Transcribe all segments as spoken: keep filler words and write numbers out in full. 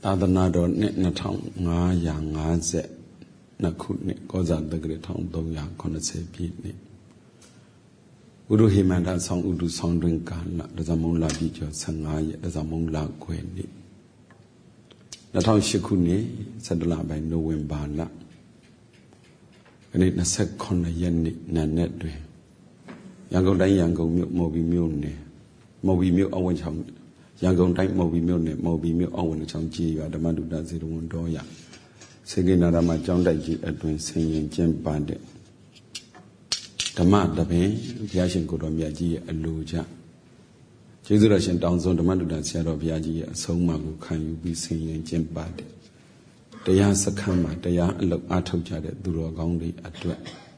သာသနာတော်နှစ်နှစ်ထောင်ငါးရာငါးဆယ်နှစ်ခုနှစ်ကောဇာတက္ကရာတစ်ထောင်သုံးရာခုနှစ်ဆယ်ပြည့်နှစ်ဥရုဟိမန္တဆောင်ဥဒုဆောင်တွင်ကာလဒဇမုံလာပြီကျော်ဆယ်ငါးရက်ဒဇမုံလာခွဲနှစ်နှစ်ထောင်ရှစ်ခုနှစ်ဆယ်တလပိုင်းနိုဝင်ဘာလဒီနေ့နှစ်ဆယ်ခုနှစ်ရက်နေ့နံနက်တွင်ရန်ကုန်တိုင်းရန်ကုန်မြို့မော်ဘီမြို့နယ်မော်ဘီမြို့အဝန်းချောင်းရန်ကုန်တိုင်းမော်ဘီမြို့နယ်မော်ဘီမြို့အဝန်းချောင်းကြီးရွာဓမ္မဒုတဇေရဝန်တော်ရစေကေနာရမကျောင်းတိုက်ကြီးအတွင်ဆင်ရင်ကျင်းပတဲ့ဓမ္မတပင်ဘုရားရှင်ကိုတော်မြတ်ကြီးရဲ့အလိုကြကျေးဇူးတော်ရှင်တောင်စွန်းဓမ္မဒုတဆရာတော်ဘုရားကြီးရဲ့အဆုံးအမကိုခံယူပြီးဆင်ရင်ကျင်းပတဲ့တရားစခန်းမှာတရားအလုပ်အားထုတ်ကြတဲ့သူတော်ကောင်းတွေအတွက်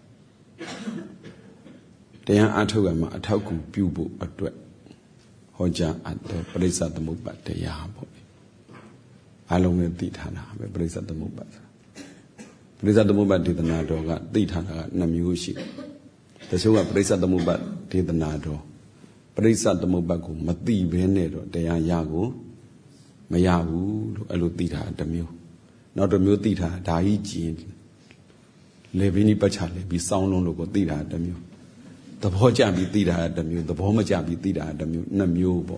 တရားအားထုတ်ရမှာအထောက်အကူပြုဖို့အတွက်ဟောကြားအပ်တဲ့ပရိစ္ဆသမုပ္ပါတရားပေါ့အားလုံးလည်းသိထားတာပဲပရိစ္ဆသမုပ္ပါပရိစ္ဆသမုပ္ပါဒေသနာတော်ကသိထားတာကနှစ်မျိုးရှိတချို့ကပရိစ္ဆသမုပ္ပါဒေသနာတော်ပရိစ္ဆသမုပ္ပါကိုမသိဘဲနဲ့တော့တရားရကိုမရဘူးလို့အဲ့လိုသိထားတစ်မျိုးနောက်တစ်မျိုးသိထားဓာကြီးကျင်လေဘိနိပတ်ချလေပြီးစောင်းလုံးလို့ကိုသိထားတစ်မျိုးသဘောကျပြီးသိတာတစ်မျိုးသဘောမကျပြီးသိတာတစ်မျိုးနှစ်မျိုးပေါ့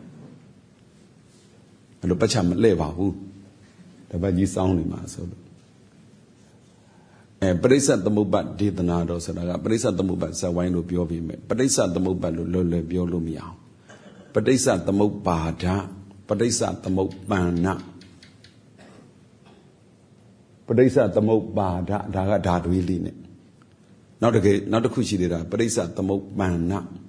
အဲ့လိုပတ်ချမလဲ့ပါဘူးတပတ်ကြီးစောင်းနေမှာဆိုလို့အဲပရိစ္ဆသမုပ္ပါဒေသနာတော်ဆိုတာကပရိစ္ဆသမုပ္ပါဇဝိုင်းလို့ပြောပြီးမယ်ပရိစ္ဆသမုပ္ပါလို့လွယ်လွယ်ပြောလို့မရအောင်ပရိစ္ဆသမုပ္ပါဒပရိစ္ဆသမုပ္ပန္နပရိစ္ဆသမုပ္ပါဒဒါကဓာတွေးလေးနဲ့နောက်တစ်ခေနောက်တစ်ခုရှိသေးတာပရိစ္ဆသမုပ္ပန္န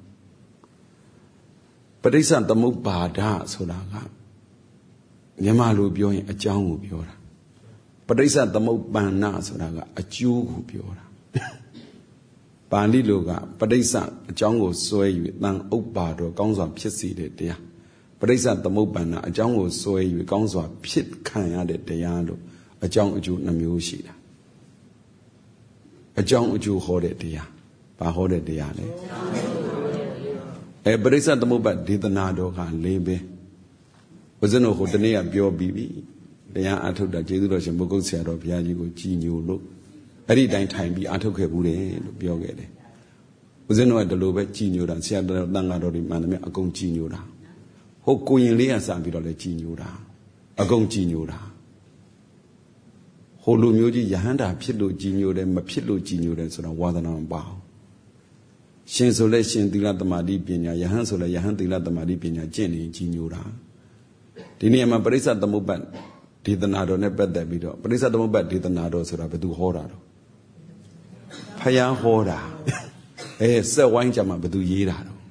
ပရိစ္ဆသမုပ္ပါဒဆိုတာကမြန်မာလိုပြောရင်အကြောင်းကိုပြောတာပရိစ္ဆသမုပ္ပန္နဆိုတာကအကျိုးကိုပြောတာပါဠိလိုကပရိစ္ဆအကြောင်းကိုစွဲ၍တန်ဥပ္ပါတော်ကောင်းစွာဖြစ်စေတဲ့တရားပရိစ္ဆသမုပ္ပန္နအကြောင်းကိုစွဲ၍ကောင်းစွာဖြစ်ခံရတဲ့တရားလို့အကြောင်းအကျိုးနှမျိုးရှိတာအကြောင်းအကျိုးဟောတဲ့တရားဘာဟောတဲ့တရားလဲအဲပရိစ္ဆသမုပ္ပါဒေသနာတော်ကလေးပဲဘုဇင်းတို့ဟိုတနေ့ကပြောပြီးပြီတရားအထုတ်တာကျေးဇူးတော်ရှင်ဘုဂုတ်ဆရာတော်ဘုရားကြီးကိုကြည်ညိုလို့အဲ့ဒီတိုင်းထိုင်ပြီးအထုတ်ခဲ့ဘူးတယ်လို့ပြောခဲ့တယ်ဘုဇင်းတို့ကဒီလိုပဲကြည်ညိုတာဆရာတော်တန်ဃာတော်တွေမှန်တယ်မြတ်အကုန်ကြည်ညိုတာဟိုကိုရင်လေးကစပြီးတော့လည်းကြည်ညိုတာအကုန်ကြည်ညိုတာဟိုလူမျိုးကြီးယဟန္တာဖြစ်လို့ကြည်ညိုတယ်မဖြစ်လို့ကြည်ညိုတယ်ဆိုတော့ဝါသနာမပါဘူးရှင်ဆိုလဲရှင်သီလသမာဓိပညာယဟန်ဆိုလဲယဟန်သီလသမာဓိပညာကျင့်နေကြည်ညိုတာဒီနေရာမှာပရိစ္ဆသမုပ္ပါဒေသနာတော်နဲ့ပတ်သက်ပြီးတော့ပရိစ္ဆသမုပ္ပါဒေသနာတော်ဆိုတာဘယ်သူဟောတာတော့ဖယားဟောတာအဲစက်ဝိုင်းကြမှာဘယ်သူရေးတာတော့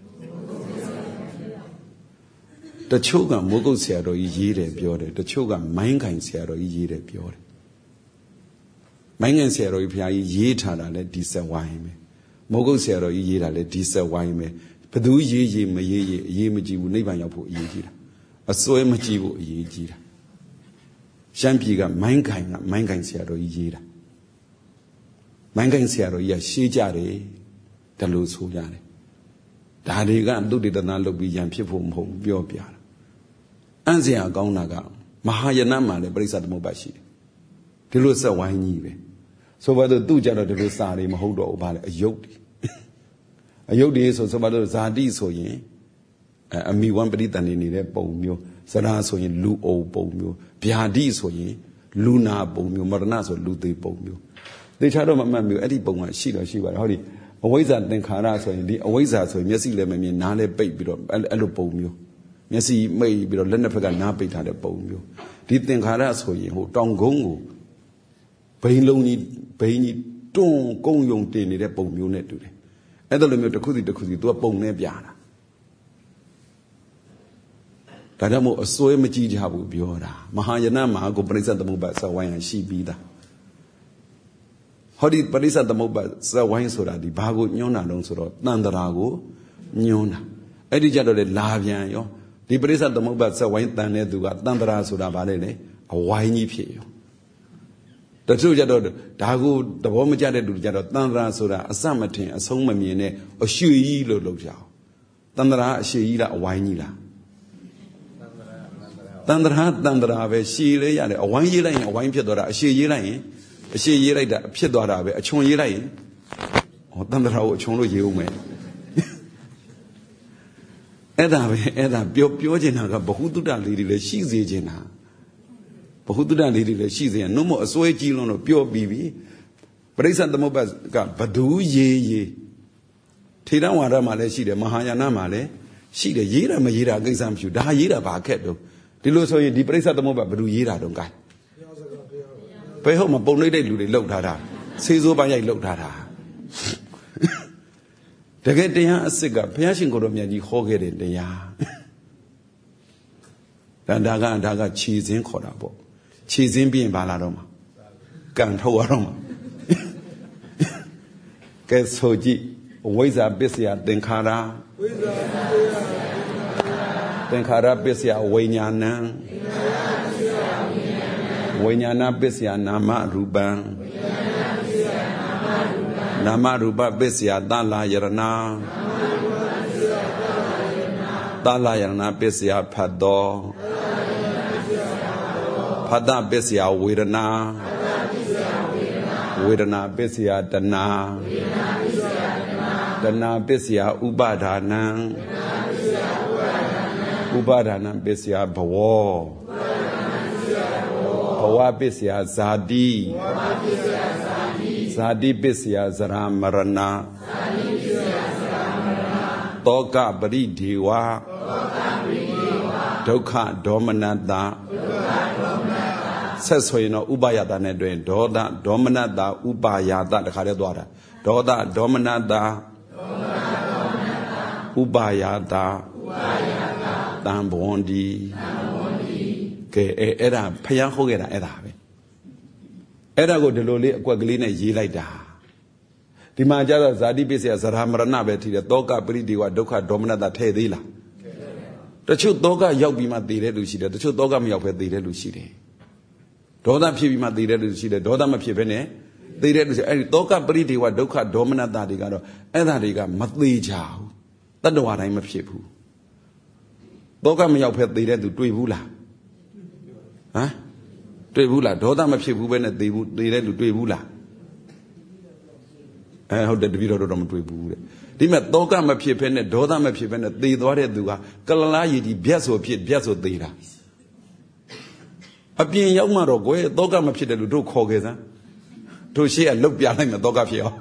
တချို့ကမိုးကုတ်ဆရာတော်ကြီးရေးတယ်ပြောတယ်တချို့ကမိုင်းခိုင်ဆရာတော်ကြီးရေးတယ်ပြောတယ်မိုင်းငယ်ဆရာတော်ကြီးဖယားကြီးရေးထားတာလဲဒီဆက်ဝိုင်းပဲမိုးကုတ်ဆရာတော်ကြီးရေးတာလဲဒီဆက်ဝိုင်းပဲဘသူရေးရေးမရေးရေးအရေးမကြီးဘူးနိဗ္ဗာန်ရောက်ဖို့အရေးကြီးတာအစွဲမကြီးဖို့အရေးကြီးတာရှမ်းပြည်ကမိုင်းခိုင်ကမိုင်းခိုင်ဆရာတော်ကြီးရေးတာမိုင်းခိုင်ဆရာတော်ကြီးကရှေးကြတယ်တလို့ဆိုကြတယ်ဒါတွေကသုတေသနလုပ်ပြီးရန်ဖြစ်ဖို့မဟုတ်ပြောပြတာအံ့စရာကောင်းတာကမဟာယနမှာလည်းပရိစ္ဆသမုပ္ပါရှိတယ်ဒီလိုဆက်ဝိုင်းကြီးပဲဆိုပါတော့သူ့ကြတော့ဒီလိုစာတွေမဟုတ်တော့ဘူးဗါလေအယုတ်တွေအယုတ်တွေဆိုဆိုပါတော့ဇာတိဆိုရင်အမိဝံပရိတန်နေနေတဲ့ပုံမျိုးစရာဆိုရင်လူအုပ်ပုံမျိုးဗျာတိဆိုရင်လူနာပုံမျိုးမရဏဆိုလူသေးပုံမျိုးသေချာတော့မမှတ်မျိုးအဲ့ဒီပုံကရှိတော့ရှိပါတယ်ဟောဒီအဝိဇ္ဇာသင်္ခါရဆိုရင်ဒီအဝိဇ္ဇာဆိုရင်မျက်စိလည်းမမြင်နားလည်းပိတ်ပြီးတော့အဲ့လိုပုံမျိုးမျက်စိမိတ်ပြီးတော့လက်နှစ်ဖက်ကနားပိတ်ထားတဲ့ပုံမျိုးဒီသင်္ခါရဆိုရင်ဟိုတောင်ကုန်းကိုဘိန်းလုံးကြီးဘိန်းကြီးတွန်းကုန်းယုံတင်နေတဲ့ပုံမျိုးနဲ့တူတယ်အဲ့ဒါလိုမျိုးတစ်ခုစီတစ်ခုစီသူကပုံနဲ့ပြတာဒါကြောင့်မို့အစွဲမကြည့်ကြဘူးပြောတာမဟာယနမှာကိုပရိစ္ဆသမုပ္ပါဇဝိုင်းရရှိပြီးသားဟောဒီပရိစ္ဆသမုပ္ပါဇဝိုင်းဆိုတာဒီဘာကိုညွှန်းတာလုံးဆိုတော့တန်တရာကိုညွှန်းတာအဲ့ဒီကြတော့လေလာပြန်ရောဒီပရိစ္ဆသမုပ္ပါဇဝိုင်းတန်တဲ့သူကတန်တရာဆိုတာဗါလေလေအဝိုင်းကြီးဖြစ်ရောတချို့ကြတော့ဒါကိုသဘောမကျတဲ့လူကြတော့တန်တရာဆိုတာအစမထင်အဆုံးမမြင်နဲ့အရွှေကြီးလို့လုပ်ကြအောင်တန်တရာအရွှေကြီးလားအဝိုင်းကြီးလား Tandra Tandra she lay a one year a wine piedora, a she year a she year a piedora, a chon year or Tandra chonlo you may. Eda Eda Biojina, but who do that lady? She's a jena. But who do that lady? She's a no more a sway gilon of pure B B. But it's at the mobile got Badu ye ye. Tidawara Male, she the Mahayana Male, she the Yira Mayira example, the Hayira Baketo. The Luso in the place at the mobile, Badu Yira don't guy. Pay home a bonnet, they looked at her. Says over, I looked at her. The get the cigar, Piashing Goromia, you hog it in the ya. Dandaga and Daga cheese in Korabo. Cheese in being Baladoma. Can't hold aroma. Guess Hoji. Ways are busy at Denkara. Denkara busy at Wayana. Wayana busy at Nama Ruban. Nama Ruba busy at Dala Yarana. Dala Yarana busy at Pado. Pada busy at Wirana. Wirana busy at Dana. Dana Bessia Ubadana Ubadana Bessia Bawa Bawa Bessia Zadi Zadi Bessia Zaramarana Toka Bari Diwa Doka Dominata says so you know Ubayada Nedwin Doda Dominata Ubayada the Karadwara Doda Dominata Ubayada Dambondi Ke Era Payahogera Erabe Era go de Loli Quaglina Yi like that. The Majara Zadi Bisia Zaramarana Betty, the Doga Bridiwa Doka Domina that Tedila. The two Doga Yobima de Lucida, the two Doga Miope de Lucide. Doda Pibima de Lucide, Doda Mapibene, they read Doka Bridiwa Doka Domina Dadigado, Edariga Matli Jau. That's what I'm a people. Doga Miope de read to Twibula. Huh? Twibula, Doda Mapibu when they would they read to Twibula. I hope that the video don't do it. They met Doga Mapipene, Doda Mapipene, they do it. Kalalayi, the Biaso Piet Biaso Data. A being young Marogo, Doga Mapita to do Kogeza. To see and look behind the Doga Fio.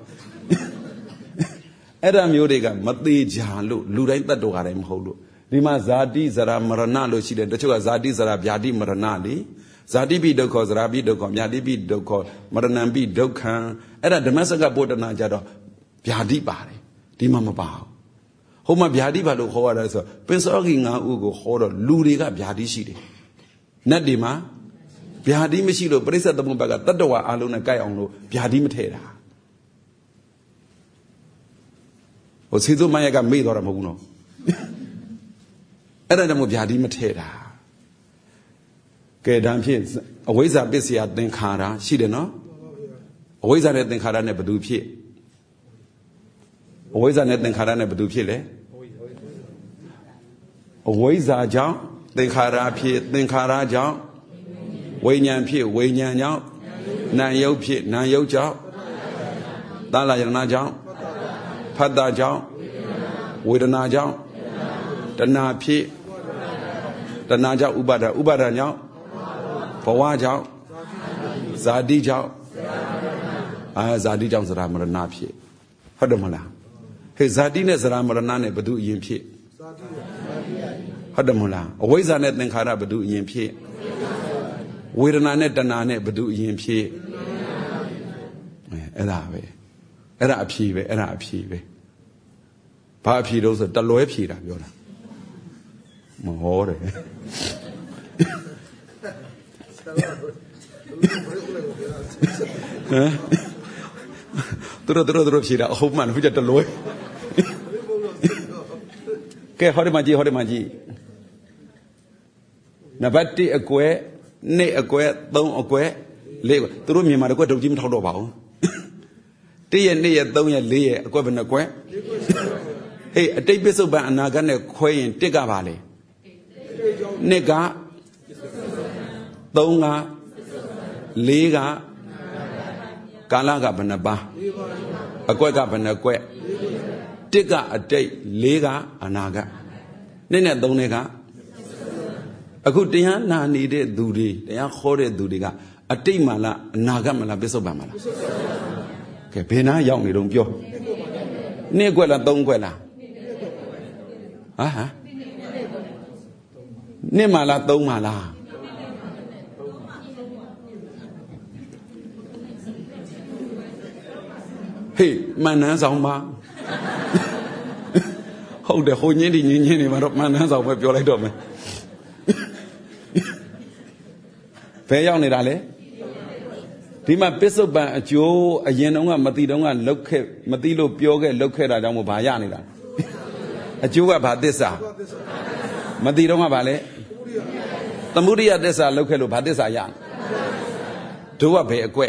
Adam Yodiga, Mati Jalu, Ludain the Dogarem Holo. Rima Zadi Zara Maranalo, she did the two Zadi Zara Biadi Maranali. Zadi be doko, Zarabi doko, Yadi be doko, Maranambi dokan. Era the Masaga Boda Najado, Biadi Bari, Dimama Bao. Homa Biadi Bado Hoda, so Pensoginga Ugo Hoda, Ludiga Biadi City. Nadima Biadi Mishilo, Brisa the Mubaga, Tadawa Aluna Gayono, Biadi Matera. Was Hizo Mayaga made or a Mono? Era the Mubiadi Matera. Kedampians, always a busy at Denkara, she did not. Always a net than Kara never do pie. Always a net than Kara never do pile. Always a job, then Kara pie, then Kara job. Wayan pie, Wayan out. Nan yo pie, nan yo job. Dala yana job. Pada job. With a na job. The na pie. The naja ubada, ubada now. For job. Zadi job. Ah, Zadi Jones Ramarana Pie. Hadamala. His Zadine Zaramarana Badu Yin Pie. Hadamula. Always a net than Kara Badu Yin Pie. With an anet danane Badu Yin Pie. Elave. Era Pive, Era Pive. Papi those at the Loe Pira, Yoda. More. Duro duro duro shira hope man which at the low. Ke Horimaji Horimaji Nabati a que, ne a que, don't a que, lay through me Marago to Jim Todobao. Tea and near don't ya lay a governor a que. Hey, a day beso by an agane quay in Tigavale. Nega သုံးကလေးကကာလကဘယ်နှပါအကွက်ကဘယ်နှကွက်တစ်ကအတိတ်လေးကအနာဂတ်နှစ်နဲ့သုံးနဲ့ကအခုတရားနာနေတဲ့သူတွေတရားခေါ်တဲ့သူတွေကအတိတ်မှလားအနာဂတ်မှလားပစ္စုပန်မှလားကဲဘယ်နာရောက်နေတော့ပြောနှစ်ကွက်လားသုံးကွက်လားဟာဟာနှစ်မှလားသုံးမှလားဟေးမန္တန်ဆောင်ပါဟုတ်တယ်ဟိုညင်းဒီညင်းညင်းနေမှာတော့မန္တန်ဆောင်ပဲပြောလိုက်တော့မယ်ဘယ်ရောက်နေတာလဲဒီမှာပစ္စုပန်အကျိုးအရင်တုန်းကမသိတုန်းကလောက်ခဲ့မသိလို့ပြောခဲ့လောက်ခဲ့တာကြောင့်မို့ဘာရနေတာအကျိုးကဘာသစ္စာမသိတုန်းကဘာလဲသမုဒိယသစ္စာလောက်ခဲ့လို့ဘာသစ္စာရတို့ကဘယ်အကွက်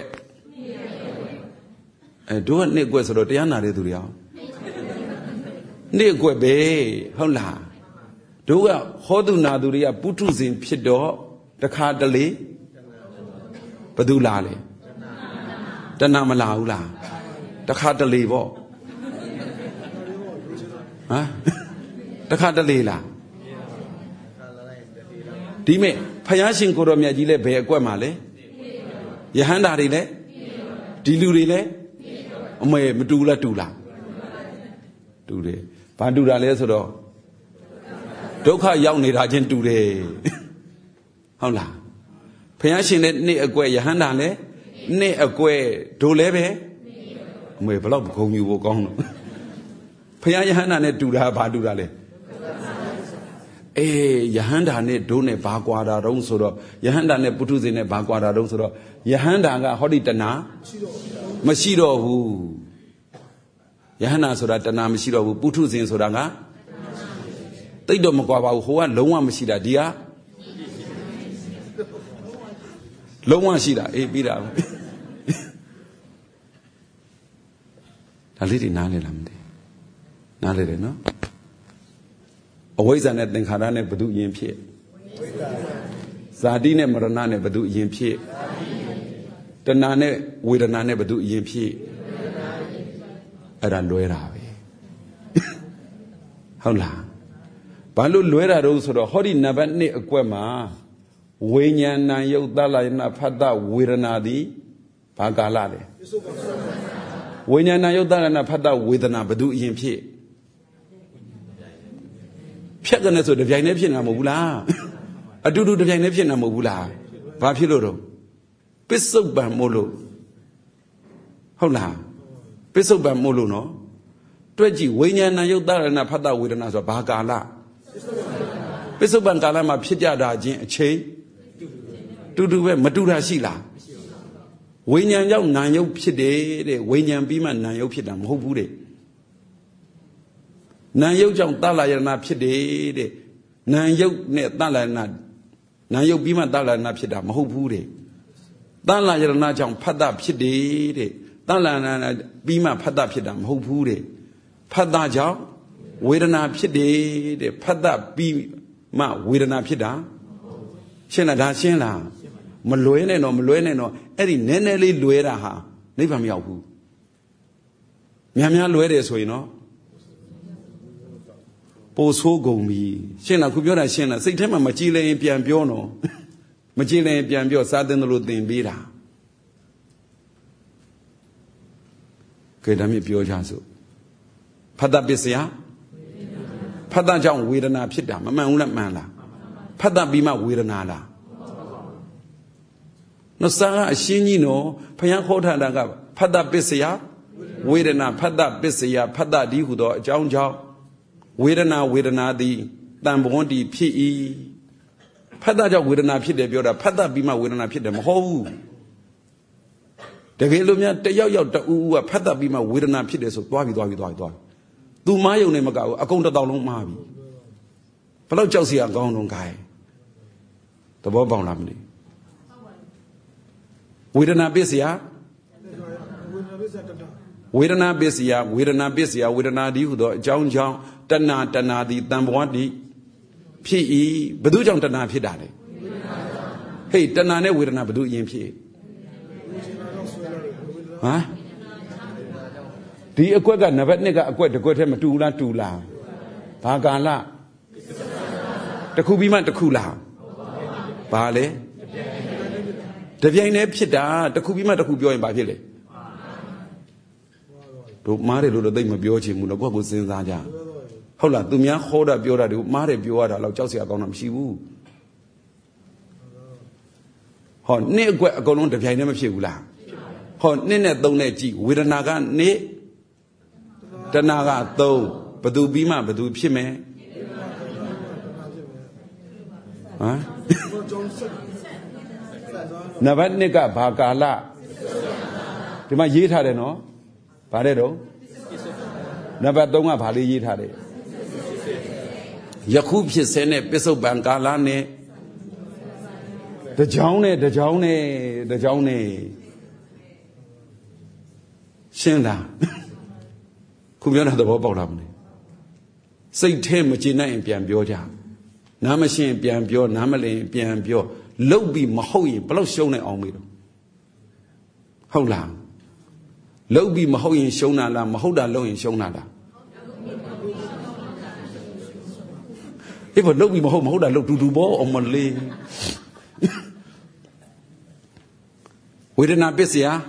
အဲတို့ကနှစ်ကွက်ဆိုတော့တရားနာတဲ့သူတွေအောင်နှစ်ကွက်ပဲဟုတ်လားတို့ကဟောသူနာသူတွေကပုထုဇဉ်ဖြစ်တော့တခါတလေဘယ်သူလာလဲတဏမလာဘူးလားတခါတလေပေါ့ဟမ်တခါတလေလားဒီမဲ့ဖယားရှင်ကိုရောမြတ်ကြီးလဲဘယ်အကွက်မှာလဲယဟန္တာတွေလဲဒီလူတွေလဲအမေမတူလားတူလားတူတယ်ဘာတူတာလဲဆိုတော့ဒုက္ခရောက်နေတာချင်းတူတယ်ဟုတ်လားဖယားရှင်လည်းနှစ်အကွက်ယဟန္တာလည်းနှစ်အကွက်တို့လည်းပဲအမေဘလောက်ဂုံယူဖို့ကောင်းတော့ဖယားယဟန္တာနဲ့တူတာဘာတူတာလဲအေးယဟန္တာနဲ့ဒုနဲ့ဘာကွာတာတုံးဆိုတော့ယဟန္တာနဲ့ပုထုဇဉ်နဲ့ဘာကွာတာတုံးဆိုတော့ယဟန္တာကဟောဒီတဏမရှိတော့ဘူးယဟန္တာဆိုတာတဏမရှိတော့ဘူးပုထုဇဉ်ဆိုတာကတိတ်တော့မကွာပါဘူးဟိုကလုံးဝမရှိတာဒီကလုံးဝရှိတာအေးပြီးတာဒါလေးတွေနားလေလားမသိနားလေတယ်နော်အဝိဇ္ဇာနဲ့သင်္ခါရနဲ့ဘု து ယင်ဖြစ်ဇာတိနဲ့မရဏနဲ့ဘု து ယင်ဖြစ်တဏှာနဲ့ဝေဒနာနဲ့ဘု து ယင်ဖြစ်အဲ့ဒါလွဲတာပဲဟုတ်လားဘာလို့လွဲတာတော့ဆိုတော့ဟောဒီနံပါတ်နှစ်အကွက်မှာဝိညာဏယုတ်သလယနာဖတ်တဝေဒနာသည်ဘာကာလလဲဝိညာဏယုတ်သလယနာဖတ်တဝေဒနာဘု து အရင်ဖြစ်ဖြတ်ကနေဆိုတပြိုင်တည်းဖြစ်နေတာမဟုတ်ဘူးလားအတူတူတပြိုင်တည်းဖြစ်နေတာမဟုတ်ဘူးလားဘာဖြစ်လို့တော့ပစ္စုပန်မို့လို့ဟုတ်လားပစ္စုပန်မို့လို့နော်တွေ့ကြည့်ဝိညာဏယုတ်သလယနာဖတ်တဝေဒနာဆိုဘာကာလပစ္စုပန်ကာလမှာဖြစ်ကြတာချင်းအချိန်တူတူပဲမတူတာရှိလားဝိညာဉ်ကြောင့်နာယုတ်ဖြစ်တယ်တဲ့ဝိညာဉ်ပြီးမှနာယုတ်ဖြစ်တာမဟုတ်ဘူးတဲ့နာယုတ်ကြောင့်တလယနာဖြစ်တယ်တဲ့နာယုတ်နဲ့တလယနာနာယုတ်ပြီးမှတလယနာဖြစ်တာမဟုတ်ဘူးတဲ့တလယနာကြောင့်ဖတ်တာဖြစ်တယ်တဲ့တလယနာပြီးမှဖတ်တာဖြစ်တာမဟုတ်ဘူးတဲ့ဖတ်တာကြောင့်ဝေဒနာဖြစ်တယ်တဲ့ဖတ်တာပြီးမှဝေဒနာဖြစ်တာရှင်းလားဒါရှင်းလားမလွဲနဲ့တော့မလွဲနဲ့တော့အဲ့ဒီနည်းနည်းလေးလွဲတာဟာနိဗ္ဗာန်မရောက်ဘူးများများလွဲတယ်ဆိုရင်တော့ပိုဆိုးကုန်ပြီရှင်းလားခုပြောတာရှင်းလားစိတ်ထဲမှာမကြည်လင်ပြန်ပြောတော့မကြည်လင်ပြန်ပြောစားတဲ့လို့သင်ပေးတာကဲဒါမြင်ပြောကြစို့ဖတ်တာပစ္စယဖတ်တာကြောင့်ဝေဒနာဖြစ်တာမမှန်ဘူးလားမှန်လားဖတ်တာပြီးမှဝေဒနာလားနော်စာကအရှင်းကြီးနော်ဘုရားခေါ်ထားတာကဖတ်တာပစ္စယဝေဒနာဖတ်တာပစ္စယဖတ်တာဒီဟုသောအကြောင်းကြောင့်ဝေဒနာဝေဒနာသည်တန်ဘဝန္တိဖြစ်၏ဖတ်တာကြောင့်ဝေဒနာဖြစ်တယ်ပြောတာဖတ်တာပြီးမှဝေဒနာဖြစ်တယ်မဟုတ်ဘူးတကယ်လို့များတယောက်ယောက်တူဦးကဖတ်တာပြီးမှဝေဒနာဖြစ်တယ်ဆိုသွားပြီးသွားပြီးသွားပြီးသွားသူမားယုံနေမကဘူးအကုန်တစ်တောင်လုံးမှားပြီဘယ်တော့ကြောက်စီရကောင်းတော့ခိုင်းသဘောပေါက်လားမသိဝေဒနာပစ္စယဝေဒနာပစ္စယဝေဒနာပစ္စယဝေဒနာဒီဟုသောအကြောင်းကြောင့်တဏှာတဏှာသည်တန်ဘဝတိဖြစ်၏ဘယ်သူကြောင့်တဏှာဖြစ်တာလဲ Hey, Tanane with an Abdu Yimpi. Huh? The Aquaga never nigga acquit the Gotem Tula Tula. Pagala. The Kubima the Kula. Bale. The Vienne Pida, the Kubima the Kubio in Babile. To Mare Ludo de Mabiochi, Munago in Zaja. Hola, Dumia Hoda Biora, Mare Biora, La Josia Gonam Shivu. Hon ne gwe akolon de piai ne ma phit bu la hon ne ne three ne ji wedana ka ne tana ka three badu bi ma badu phit me ha nabat ne ka ba kala di ma yi tha de no ba de do nabat three ka ba le yi tha de yakhu phit se ne pisau ban kala ne The Johnny, the Johnny, the Johnny. Shinda. Kumyana the Bobolam. Say ten Machina in Piambioja. Namashin Piambio, Namale, Piambio, Lobi Mahoi, Blow Shona on me. Hola. Lobi Mahoi Shona la Mahoda low in Shonada. If a Lobi Mahoda look to do more on Malay. We did not busy, ah?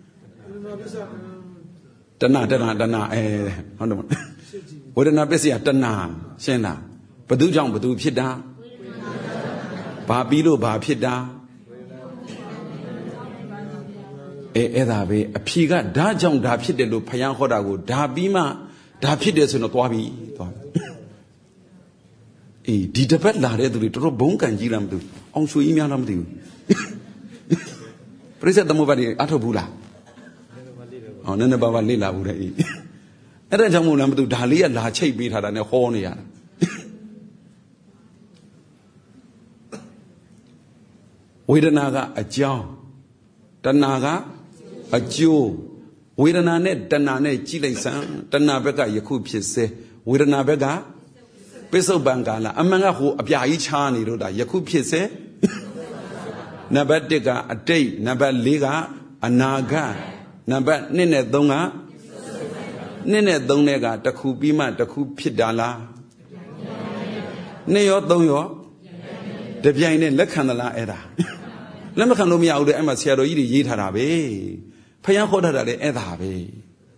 Dana, Dana, Dana, eh, we did not busy at Dana, Shena. Badu Jang, Badu Pida, Babilo, Babida, eh, Edabe, a piga, Da Jang, Da Pidelo, Payan Hodago, Da Bima, Da Pides in a Quabi. Eh, did the pet la read to Bonk and Gilam do, on Suimianam do. Preset the movie Atobula. On an above Lila would eat. And then Jamunam to Dalia La Che beat her than a hornia. Widanaga a jaw. Tanaga a Jew. Widanane, Danane, Chile San, Tanabega Yakub say, Widanabega, Peso Bangala, among who appear each honey, Yakub say. Nabat dega a day, Nabat liga, a naga, Nabat nene donga, Nene donega, the kubima, the kupidala. Neo donyo, the Viane Lecanala era. Lemacanomi out the Emasiado Yitarabe, Payahoda de Edabe.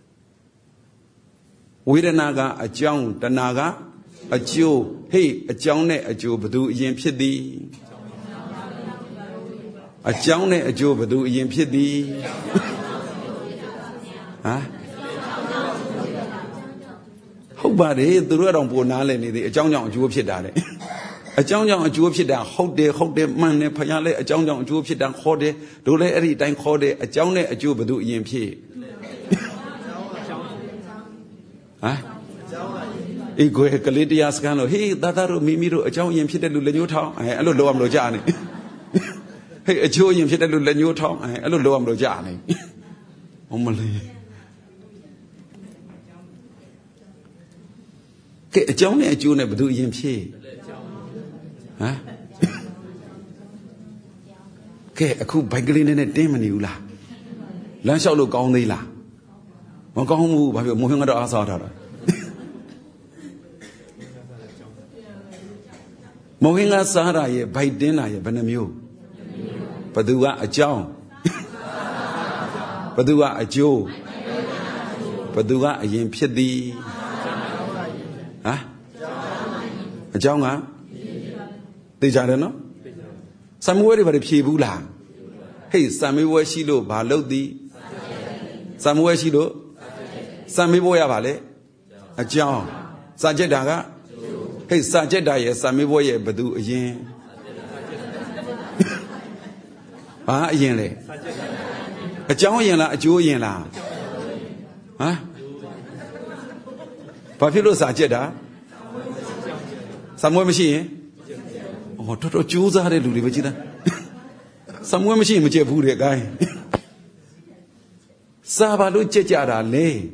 Widanaga, a John, the Naga, a Jew, hey, a John, a Jew, Badu, Yen Pidi. A Johnny, a Job, do Yen Pidi. Huh? How about it? The road on Bonale, a John Young Jew Pidare. A John Young Jew Pida, hold the hold the man, Payale, a John Young Jew Pidan, hold it, do let every time hold it, a Johnny, a Jew, do Yen P. Huh? Ego Calidia Scano, he, that are Mimiro, a John Yen Pida, Lu Town, I don't know, I'm Lojani. Hey, a Jew in Peter Lu Town, I don't know, I'm Lojani. Omali. A Johnny, a Jew never do Yen P. Huh? Okay, a cool bagglin in a demon, you la. Lunch out look on the la. One go home by your moving at the Asada. Mohinga Sahara, ye by dinner, ye Benamio. Padua a John. Padua a Joe. Padua a Yen Pidi. Huh? A John, huh? They Jarano? Somewhere very Pibula. Hey, Sammy Washilo, Balodi. Somewhere Shilo. Sammy Boya Vale. A John. Sajadaga. Hey, Sajada, Sammy Boya, Badu again. Ah, yen le. A John yen la, a Jew yen la. Huh? Papilo Sajeda? Somewhere machine? Oh, Toto Jews are do the Somewhere machine, which you put a guy. Sabalu Chechara lay.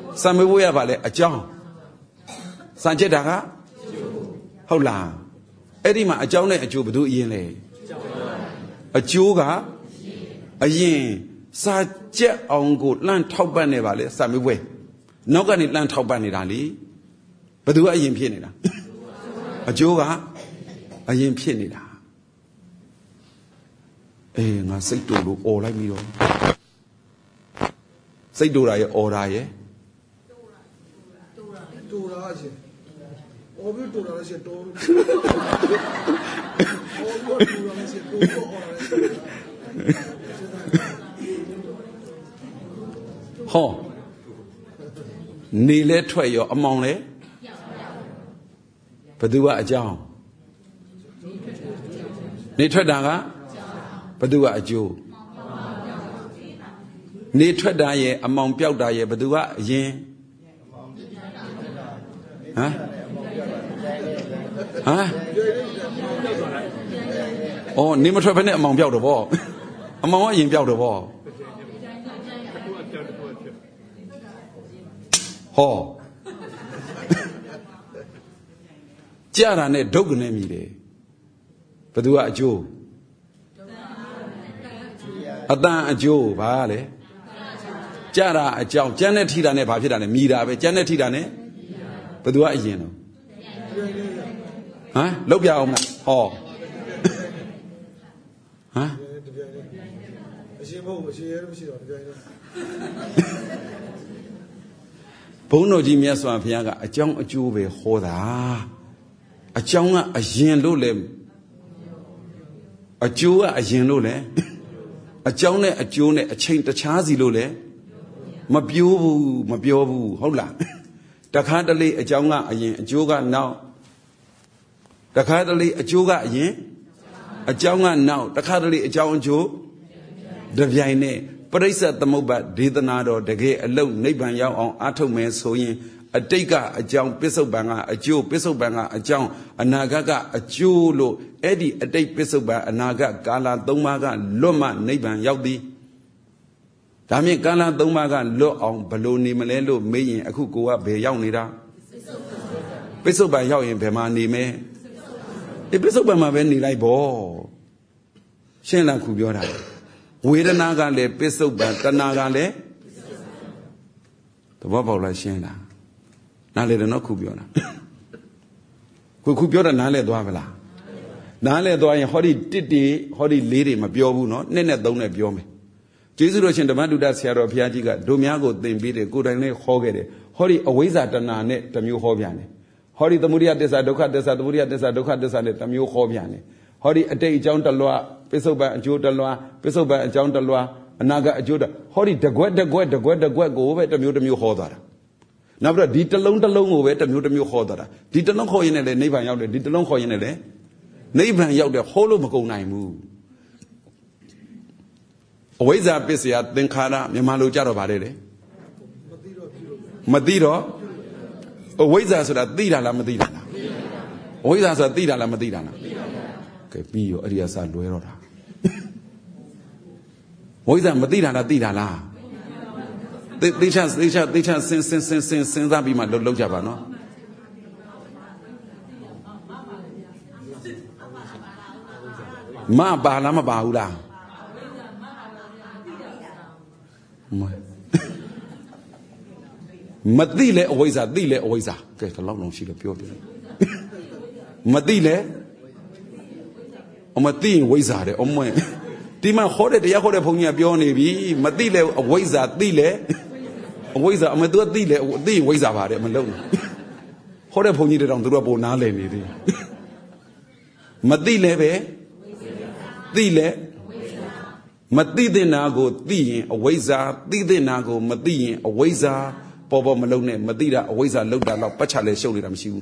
Samewea Vale, a John. Sanjedaga? Hola. အဲ့ဒီမှာအကြောင်းနဲ့အကျိုးဘယ်သူအရင်လဲအကျိုးကအရင်စာကြက်အောင်ကိုလှမ်းထောက်ပတ်နေပါလေစာမေးပွဲနောက်ကနေလှမ်းထောက်ပတ်နေတာလေဘယ်သူကအရင်ဖြစ်နေတာအကျိုးကအရင်ဖြစ်နေတာအေးငါစိတ်တူလို့អော်လိုက်ပြီးတော့စိတ်တူတာရဲ့អော်တာရဲ့တူတာချင်းអော်ပြီးတူတာချင်းတူလို့អော်ပြီးတူတာချင်းတူလို့អော်တယ်ဟောနေလဲထွက်ရောအမောင်လဲဘယ်သူကအကြောင်းနေထွက်တာကဘယ်သူကအကျိုးနေထွက်တာရဲ့အမောင်ပြောက်တာရဲ့ဘယ်သူကအရင်ဟမ်ဟမ်အော်နေမထွက်ဖက်နဲ့အမောင်ပြောက်တော့ဗောအမောင်ကအရင်ပြောက်တော့ဗောဟောကြတာနဲ့ဒုက္ခနဲ့မြည်တယ်ဘယ်သူကအကျိုးအတန်အကျိုးဘာလဲကြတာအကြောင်းကြမ်းနဲ့ထိတာနဲ့ဘာဖြစ်တာလဲမြည်တာပဲကြမ်းနဲ့ထိတာနဲ့ဘယ်သူကအရင်တော့ဟမ်လောက်ပြအောင်မလားဟောဟမ်အရှင်ဘုံအရှင်ရဲမရှိတော့တကယ်တော့ဘုန်းတော်ကြီးမြတ်စွာဘုရားကအကြောင်းအကျိုးပဲဟောတာအကြောင်းကအရင်လို့လဲအကျိုးကအရင်လို့လဲအကြောင်းနဲ့အကျိုးနဲ့အချိန်တခြားစီလို့လဲမပြောဘူးမပြောဘူးဟုတ်လားတခါတလေအကြောင်းကအရင်အကျိုးကနောက်တခါတလေအကျိုးကအရင်အကြောင်းကနောက်တခါတလေအကြောင်းအကျိုးတပြိုင်နဲ့ပရိစ္ဆေသမုပ္ပါဒေသနာတော်တကယ်အလုံးနိဗ္ဗာန်ရောက်အောင်အားထုတ်မယ်ဆိုရင်အတိတ်ကအကြောင်းပစ္စုပန်ကအကျိုးပစ္စုပန်ကအကြောင်းအနာဂတ်ကအကျိုးလို့အဲ့ဒီအတိတ်ပစ္စုပန်အနာဂတ်ကာလသုံးပါးကလွတ်မှနိဗ္ဗာန်ရောက်သည်ဒါမြင့်ကာလသုံးပါးကလွတ်အောင်ဘလို့နေမလဲလို့မေးရင်အခုကိုကဘယ်ရောက်နေတာပစ္စုပန်ရောက်ရင်ဘယ်မှာနေမလဲဒီပစ္စုပန်မှာပဲနေလိုက်ပေါ့ရှင်းလားခုပြောတာဝေဒနာကလည်းပစ္စုပန်တဏှာကလည်းသဘောပေါက်လားရှင်းလားနားလေတော့ခုပြောတာခုခုပြောတာနားလေသွားဗလားနားလေသွားရင်ဟောဒီတစ်တွေဟောဒီလေးတွေမပြောဘူးနော်နှစ်နဲ့သုံးနဲ့ပြောမယ်ကျေးဇူးတော်ရှင်ဓမ္မတုဒ္ဒဆရာတော်ဘုရားကြီးကတို့များကိုသင်ပေးတယ်ကိုယ်တိုင်လည်းဟောခဲ့တယ်ဟောဒီအဝိဇ္ဇာတဏှာနဲ့တစ်မျိုးဟောပြန်တယ်ဟောဒီသမုဒိယသစ္စာဒုက္ခသစ္စာသမုဒိယသစ္စာဒုက္ခသစ္စာနဲ့တစ်မျိုးဟောပြန်တယ်ဟောဒီအတိတ်အကြောင်းတလွားပစ္စုပန်အကျိုးတလွားပစ္စုပန်အကြောင်းတလွားအနာဂတ်အကျိုးတဟောဒီတကွက်တကွက်တကွက်တကွက်ကိုပဲတစ်မျိုးတစ်မျိုးဟောသွားတာနောက်ပြီးတော့ဒီတစ်လုံးတစ်လုံးကိုပဲတစ်မျိုးတစ်မျိုးဟောသွားတာဒီတစ်လုံးခေါ်ရင်လည်းနိဗ္ဗာန်ရောက်တယ်ဒီတစ်လုံးခေါ်ရင်လည်းနိဗ္ဗာန်ရောက်တယ်ဟောလို့မကုန်နိုင်ဘူးအဝိဇ္ဇာပစ္စယသင်္ခါရမြန်မာလိုကြတော့ဗါတယ်လေမသိတော့အဝိဇ္ဇာဆိုတာသိတာလားမသိတာလားအဝိဇ္ဇာဆိုတာသိတာလားမသိတာလားကဲပြီးရောအဲ့ဒီအစားလွဲတော့တာဝိဇ္ဇာမသိတာလားသိတာလားသိသိချသိချသိချစင်စင်စင်စင်စဉ်းစားပြီးမှလှုပ်လှုပ်ကြပါနော်မပါလားမပါဘူးလားမသိလဲအဝိဇ္ဇာသိလဲအဝိဇ္ဇာကဲဒီလောက်လုံးရှိလို့ပြောပြမသိလဲအမသိရင်ဝိဇ္ဇာတယ်အမွဲဒီမှာခေါ်တဲ့တရားခေါ်တဲ့ဘုန်းကြီးကပြောနေပြီမသိလဲအဝိဇ္ဇာသိလဲအဝိဇ္ဇာအမသူကသိလဲသိရင်ဝိဇ္ဇာပါတယ်မလုံးခေါ်တဲ့ဘုန်းကြီးတွေတောင်သူတို့ကပိုနားလည်နေသေးမသိလဲပဲသိလဲမသိတဲ့နာကိုသိရင်အဝိဇ္ဇာသိတဲ့နာကိုမသိရင်အဝိဇ္ဇာပေါ်ပေါ်မလုံးနဲ့မသိတာအဝိဇ္ဇာလောက်တာတော့ပတ်ချလဲရှုပ်နေတာမရှိဘူး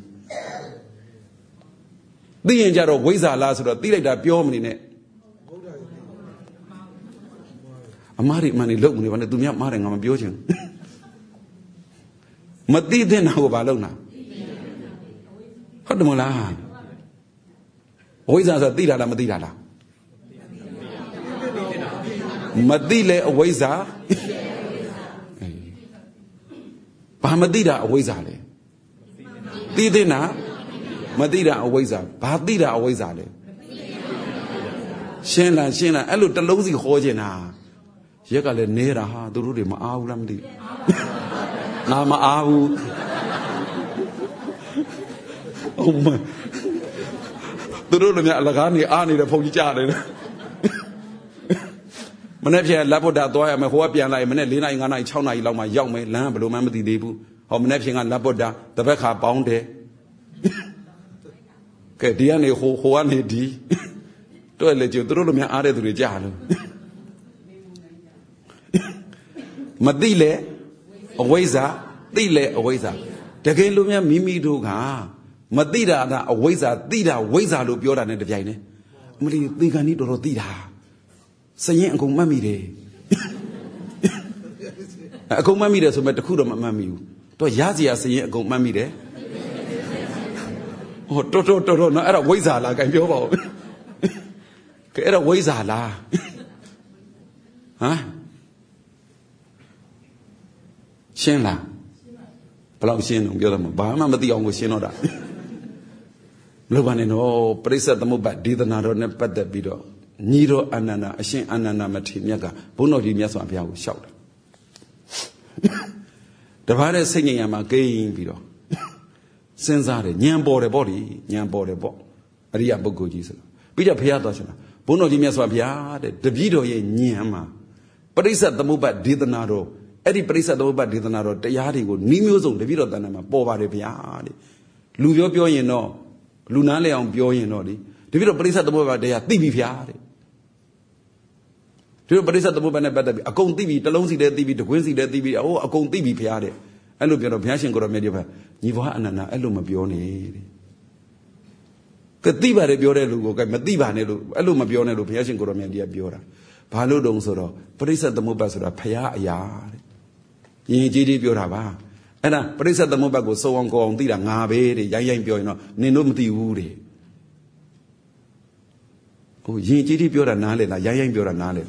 သိရင်ကြတော့ဝိဇ္ဇာလားဆိုတော့သိလိုက်တာပြောမနေနဲ့အမားတွေမှန်နေလုံမနေပါနဲ့သူများမားတယ်ငါမပြောချင်မသိတဲ့နာကိုဘာလုပ်နာဟုတ်တယ်မလားအဝိဇ္ဇာဆိုသိတာလားမသိတာလားမသိလဲအဝိဇ္ဇာဘာမသိတာအဝိဇ္ဇာလဲသိတဲ့နာမသိတာအဝိဇ္ဇာဘာသိတာအဝိဇ္ဇာလဲရှင်းလားရှင်းလားအဲ့လိုတလုံးစီခေါ်ကျင်တာရက်ကလည်းနေတာဟာသူတို့တွေမအားဘူးလားမသိငါမအားဘူးဟုတ်မသူတို့လည်းများအလကားနေအားနေတဲ့ဖုန်ကြီးကြားတယ်မနေ့ပြန်လက်ဗုဒ္ဓသွားရမယ်ဟိုကပြန်လိုက်မနေ့၄နာရီ၅နာရီ၆နာရီလောက်မှရောက်မယ်လမ်းကဘယ်လိုမှမသိသေးဘူးဟောမနေ့ပြန်ကလက်ဗုဒ္ဓတပတ်ခါပေါင်းတယ်ကဲဒီကနေဟိုဟိုကနေဒီတွေ့လေကျသူတို့လည်းများအားတဲ့သူတွေကြားလို့မသိလေအဝိဇ္ဇာသိလေအဝိဇ္ဇာတကယ်လို့များမိမိတို့ကမသိတာကအဝိဇ္ဇာသိတာဝိဇ္ဇာလို့ပြောတာနဲ့တပြိုင်တည်းအမလီသေကန်ကြီးတော်တော်သိတာစရင်အကုန်မှတ်မိတယ်အကုန်မှတ်မိတယ်ဆိုမဲ့တခုတော့မမှတ်မိဘူးတော့ရစီရစရင်အကုန်မှတ်မိတယ်ဟောတော်တော်တော်တော်နော်အဲ့ဒါဝိဇ္ဇာလားကြင်ပြောပါဦးကဲအဲ့ဒါဝိဇ္ဇာလားဟမ်ရှင်းလားဘယ်လောက်ရှင်းတော့ပြောတယ်မဘာမှမသိအောင်ကိုရှင်းတော့တာမလို့ပါနဲ့နော်ပရိစ္ဆေသမုပ္ပါဒေသနာတော်နဲ့ပတ်သက်ပြီးတော့ညီတော်အာနန္ဒာအရှင်အာနန္ဒာမထေရမြတ်ကဘုန်းတော်ကြီးမြတ်စွာဘုရားကိုလျှောက်တယ်တပါးတဲ့စိတ်ဉာဏ်ရမှာကိန်းပြီးတော့စဉ်းစားတယ်ဉာဏ်ပေါ်တယ်ပေါ့လေဉာဏ်ပေါ်တယ်ပေါ့အရိယပုဂ္ဂိုလ်ကြီးဆိုတော့ပြီးတော့ဘုရားတော်ရှင်လားဘုန်းတော်ကြီးမြတ်စွာဘုရားတဲ့တပည့်တော်ရဲ့ဉာဏ်မှာပရိစ္ဆေသမုပ္ပါဒေသနာတော်အဲ့ဒီပရိစ္ဆေသမုပ္ပါဒေသနာတော်တရားတွေကိုနှီးမျိုးစုံတပည့်တော်တဏ္ဍာမှာပေါ်ပါတယ်ဗျာတဲ့လူပြောပြောရင်တော့လူနားလဲအောင်ပြောရင်တော့လေတပည့်တော်ပရိစ္ဆေသမုပ္ပါတရားသိပြီဗျာတဲ့ဒီလိုပရိစ္ဆေသမုပ္ပါနဲ့ပတ်သက်ပြီးအကုန်သိပြီတလုံးစီလည်းသိပြီတကွင်းစီလည်းသိပြီအိုးအကုန်သိပြီဗျာတဲ့အဲ့လိုပြောတော့ဘုရားရှင်ကိုရောမြတ်ဒီဘညီဘွားအနန္ဒာအဲ့လိုမပြောနဲ့တဲ့ကသိပါတယ်ပြောတဲ့လူကိုကဲမသိပါနဲ့လို့အဲ့လိုမပြောနဲ့လို့ဘုရားရှင်ကိုရောမြတ်ဒီကပြောတာဘာလို့တုံးဆိုတော့ပရိစ္ဆေသမုပ္ပါဆိုတာဘုရားအရာတဲ့ရင်ကြီးကြီးပြောတာပါအဲ့ဒါပရိစ္ဆေသမုပ္ပါကိုစုံအောင်ကိုအောင်သိတာငါပဲတဲ့ရိုင်းရိုင်းပြောရင်တော့နင်တို့မသိဘူးတဲ့ဟိုရင်ကြီးကြီးပြောတာနားလေလားရိုင်းရိုင်းပြောတာနားလေ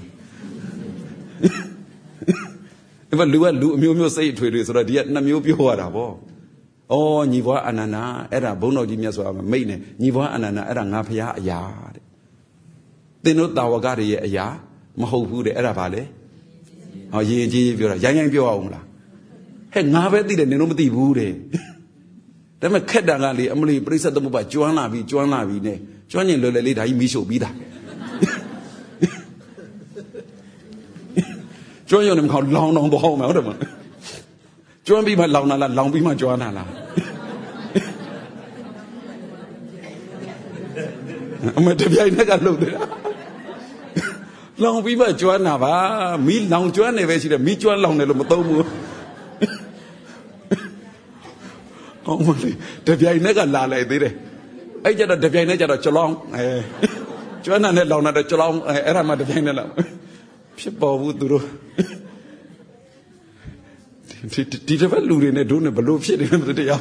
အဲ့ဘလူကလူအမျိုးမျိုးစိတ်အထွေထွေဆိုတော့ဒီကနှစ်မျိုးပြောရတာပေါ့ဩညီဘွားအာနန္ဒာအဲ့ဒါဘုန်းတော်ကြီးမြတ်စွာဘုရားမိတ်နေညီဘွားအာနန္ဒာအဲ့ဒါငါဖရာအရာတဲ့သင်တို့တာဝကတွေရဲ့အရာမဟုတ်ဘူးတဲ့အဲ့ဒါဘာလဲဟောရင်ကြီးပြောတာရိုင်းရိုင်းပြောအောင်မလားဟဲ့ငါပဲသိတယ်နင်တို့မသိဘူးတဲ့ဒါပေမဲ့ခက်တာကလေအမလီပရိစ္ဆေသမုပ္ပါကျွမ်းလာပြီကျွမ်းလာပြီနဲ့ကျွမ်းရင်လွယ်လွယ်လေးဒါကြီးမီးရှို့ပြီးတာကျွမ်းရုံနဲ့မခေါလောင်လောင်တော့အောင်မယ်ဟုတ်တယ်မလားကျွမ်းပြီးမှလောင်လာလားလောင်ပြီးမှကျွမ်းလာလားအမတပြိုင်နဲ့ကလှုပ်တယ်လောင်ပြီးမှကျွမ်းတာပါမီးလောင်ကျွမ်းနေပဲရှိတယ်မီးကျွမ်းလောင်တယ်လို့မသုံးဘူးအောင်မလေးတပြိုင်နဲ့ကလာလိုက်သေးတယ်အဲ့ကြတော့တပြိုင်နဲ့ကြတော့ကြလောင်းအဲကျွမ်းတာနဲ့လောင်တာတော့ကြလောင်းအဲအဲ့ဒါမှတပြိုင်နဲ့လောင်ဖြစ်ပေါ်ဘူးသူတို့ဒီဒီတစ်ပတ်လူတွေနဲ့တို့နဲ့ဘလို့ဖြစ်နေလဲတရား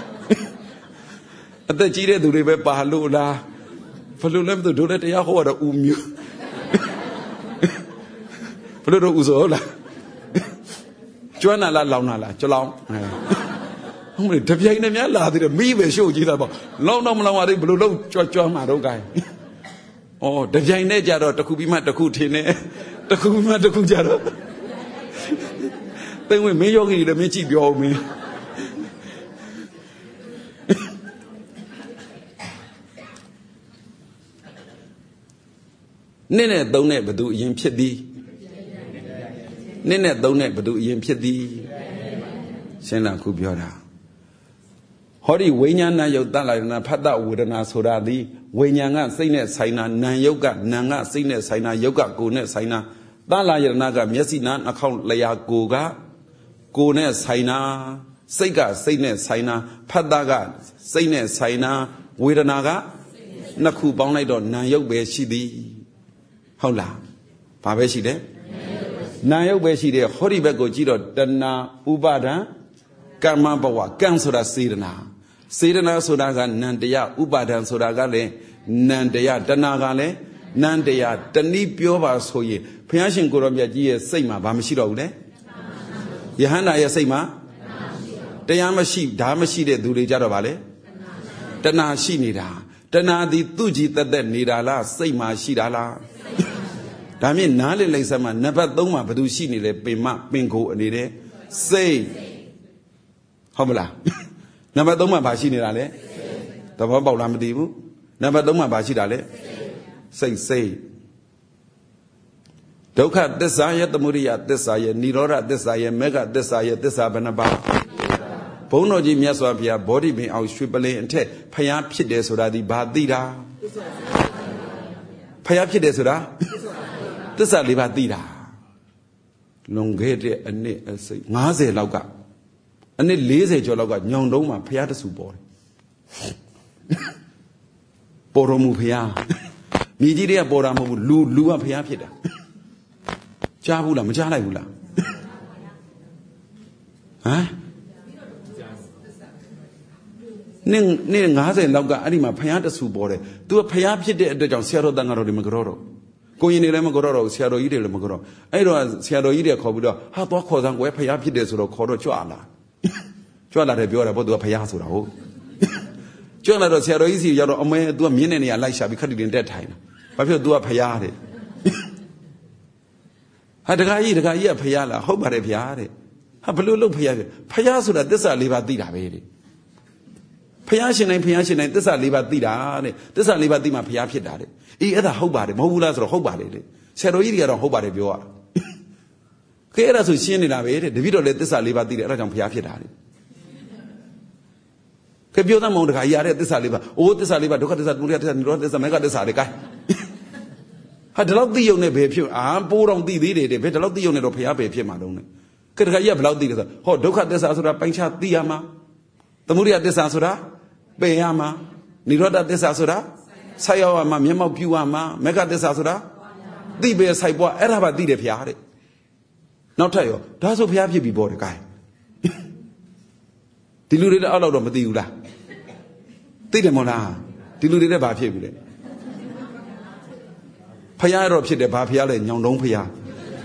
အသက်ကြီးတဲ့သူတွေပဲပါလို့လားဘလို့လဲမသိတို့လည်းတရားဟောရတော့ဦးမျိုးဘလို့တော့ဦးစောလားကျွမ်းလာလားလောင်လာလားကြလောင်းဟုတ်မလဲတပြိုင်နဲ့များလာသေးတယ်မိပဲရှို့ကြည့်တာပေါ့လောင်းတော့မလောင်ရသေးဘလို့လုံးကြွကြွမှာတော့ကိုင်းဩတပြိုင်နဲ့ကြတော့တစ်ခုပြီးမှတစ်ခုထင်းနေတစ်ခုပြီးမှတစ်ခုကြတော့သိဝင်မင်းယောဂီလည်းမင်းကြည့်ပြောမင်းနင်းနဲ့သုံးနဲ့ဘသူအရင်ဖြစ်သည်နင်းနဲ့သုံးနဲ့ဘသူအရင်ဖြစ်သည်ရှင်းလားခုပြောတာဟောဒီဝိညာဏယုတ်တလာရဏဖတ်တဝေဒနာဆိုတာဒီဝိညာဉ်ကစိတ်နဲ့ဆိုင်တာနာယုတ်ကနာကစိတ်နဲ့ဆိုင်တာယုတ်ကကိုယ်နဲ့ဆိုင်တာတလာရဏကမျက်စိနာနှာခေါင်းလျာကိုယ်ကကိုယ်နဲ့ဆိုင်တာစိတ်ကစိတ်နဲ့ဆိုင်တာဖတ်တကစိတ်နဲ့ဆိုင်တာဝေဒနာကနှစ်ခုပေါင်းလိုက်တော့နာယုတ်ပဲရှိသည်ဟုတ်လားဘာပဲရှိတယ်နာယုတ်ပဲရှိတယ်ဟောဒီဘက်ကိုကြည့်တော့တဏှာဥပါဒံကမ္မဘဝကံဆိုတာစေတနာစေတနာဆိုတာကနန္တရားဥပါဒံဆိုတာကလည်းနန္တရားတဏှာကလည်းနန္တရားတနည်းပြောပါဆိုရင်ဘုရားရှင်ကိုရောမြတ်ကြီးရဲ့စိတ်မှာဘာမရှိတော့ဘူးလဲယဟန္တာရဲ့စိတ်မှာတရားမရှိဓာမရှိတဲ့သူတွေကြတော့ဗာလေတတဏှာရှိနေတာတဏှာသည်သူ့ကြည်တက်တက်နေတာလားစိတ်မှာရှိတာလားဒါမြင်နားလေလိုက်စမ်းမှာနံပါတ်သုံးမှာဘယ်သူရှိနေလဲပင်မပင်ကိုအနေနဲ့စိတ်ဟုတ်မလားနံပါတ်သုံးမှာဘာရှိနေတာလဲသဘောပေါက်လားမသိဘူးနံပါတ်သုံးမှာဘာရှိတာလဲစိတ်စိတ်ဒုက္ခသစ္စာရဲ့သမုဒိယသစ္စာရဲ့និရောဓသစ္စာရဲ့မေဃသစ္စာရဲ့သစ္စာဘယ်နှပါးဘုန်းတော်ကြီးမြတ်စွာဘုရားဗောဓိပင်အောင်ရွှေပလင်အထက်ဖျားဖြစ်တယ်ဆိုတာဒီဘာသိတာဖျားဖြစ်တယ်ဆိုတာသစ္စာလေးပါးသိတာလွန်ခဲ့တဲ့အနှစ်အစိငါးဆယ်လောက်ကအနှစ်လေးဆယ်ကျော်လောက်ကညောင်တုံးမှာဖျားတဆူပေါ်တယ်ပေါ်တော်မူဖျားမြေကြီးတွေကပေါ်တာမဟုတ်ဘူးလူလူကဖျားဖြစ်တာကြားဘူးလားမကြားလိုက်ဘူးလားဟမ်နင်းနင်းငါးဆယ်လောက်ကအဲ့ဒီမှာဖျားတဆူပေါ်တယ်သူကဖျားဖြစ်တဲ့အတွက်ကြောင့်ဆရာတော်တန်ဃာတော်တွေမကြောတော့ကိုရင်တွေလည်းမကြောတော့ဆရာတော်ကြီးတွေလည်းမကြောတော့အဲ့တော့ဆရာတော်ကြီးတွေခေါ်ပြီးတော့ဟာသွားခေါ်စမ်းကွယ်ဖျားဖြစ်တယ်ဆိုတော့ခေါ်တော့ကြွလာကြွလာတယ်ပြောတာပေါ့သူကဖျားဆိုတာဟုတ်ကြွလာတော့ဆရာတော်ကြီးစီရောက်တော့အမဲသူကမြင်းတဲ့နေရာလိုက်ရှာပြီးခက်တီတင်တက်ထိုင်တာဘာဖြစ်လို့ तू ကဖျားတဲ့ဟာတခါကြီးတခါကြီးကဖျားလားဟုတ်ပါတယ်ဗျာတဲ့ဟာဘလို့လို့ဖျားဖျားဆိုတာသစ္စာလေးပါးသိတာပဲတဲ့ဖျားရှင်တိုင်းဖျားရှင်တိုင်းသစ္စာလေးပါးသိတာတဲ့သစ္စာလေးပါးသိမှဖျားဖြစ်တာတဲ့အေးအဲ့ဒါဟုတ်ပါတယ်မဟုတ်ဘူးလားဆိုတော့ဟုတ်ပါတယ်တဲ့ဆရာတော်ကြီးတွေကတော့ဟုတ်ပါတယ်ပြောရတာခဲအဲ့ဒါဆိုရှင်းနေတာပဲတဲ့တပည့်တော်လည်းသစ္စာလေးပါးသိတယ်အဲ့ဒါကြောင့်ဖျားဖြစ်တာတဲ့ခဲပြောသမောင်တခါကြီးရတဲ့သစ္စာလေးပါးအိုးသစ္စာလေးပါးဒုက္ခသစ္စာဒုက္ခသစ္စာនិရောဓသစ္စာမေဃသစ္စာတွေကဲဟာဒီလောက်သိရုံနဲ့ဘယ်ဖြစ်အာပိုးတော်သိသေးတယ်တဲ့ဘယ်ဒီလောက်သိရုံနဲ့တော့ဖျားပဲဖြစ်မှာတော့နဲ့ကဲတခါကြီးကဘယ်လောက်သိတယ်ဆိုဟောဒုက္ခသစ္စာဆိုတာပိုင်းခြားသိရမှာသမုဒိယသစ္စာဆိုတာပယ်ရမှာនិရောဓသစ္စာဆိုတာဆိုက်ရောက်ရမှာမျက်မှောက်ပြုရမှာမေဃသစ္စာဆိုတာသိပဲဆိုက်ပွားအဲ့ဒါပါသိတယ်ဖျားတဲ့နောက်ထပ်ရောဒါဆိုဖျားဖြစ်ပြီပေါ့တဲ့ကဲဒီလူတွေတော့အောက်တော့မသိဘူးလားသိတယ်မဟုတ်လားဒီလူတွေလည်းဘာဖြစ်ပြီလဲဖျားတော့ဖြစ်တယ်ဘာဖျားလဲညောင်တုံးဖျား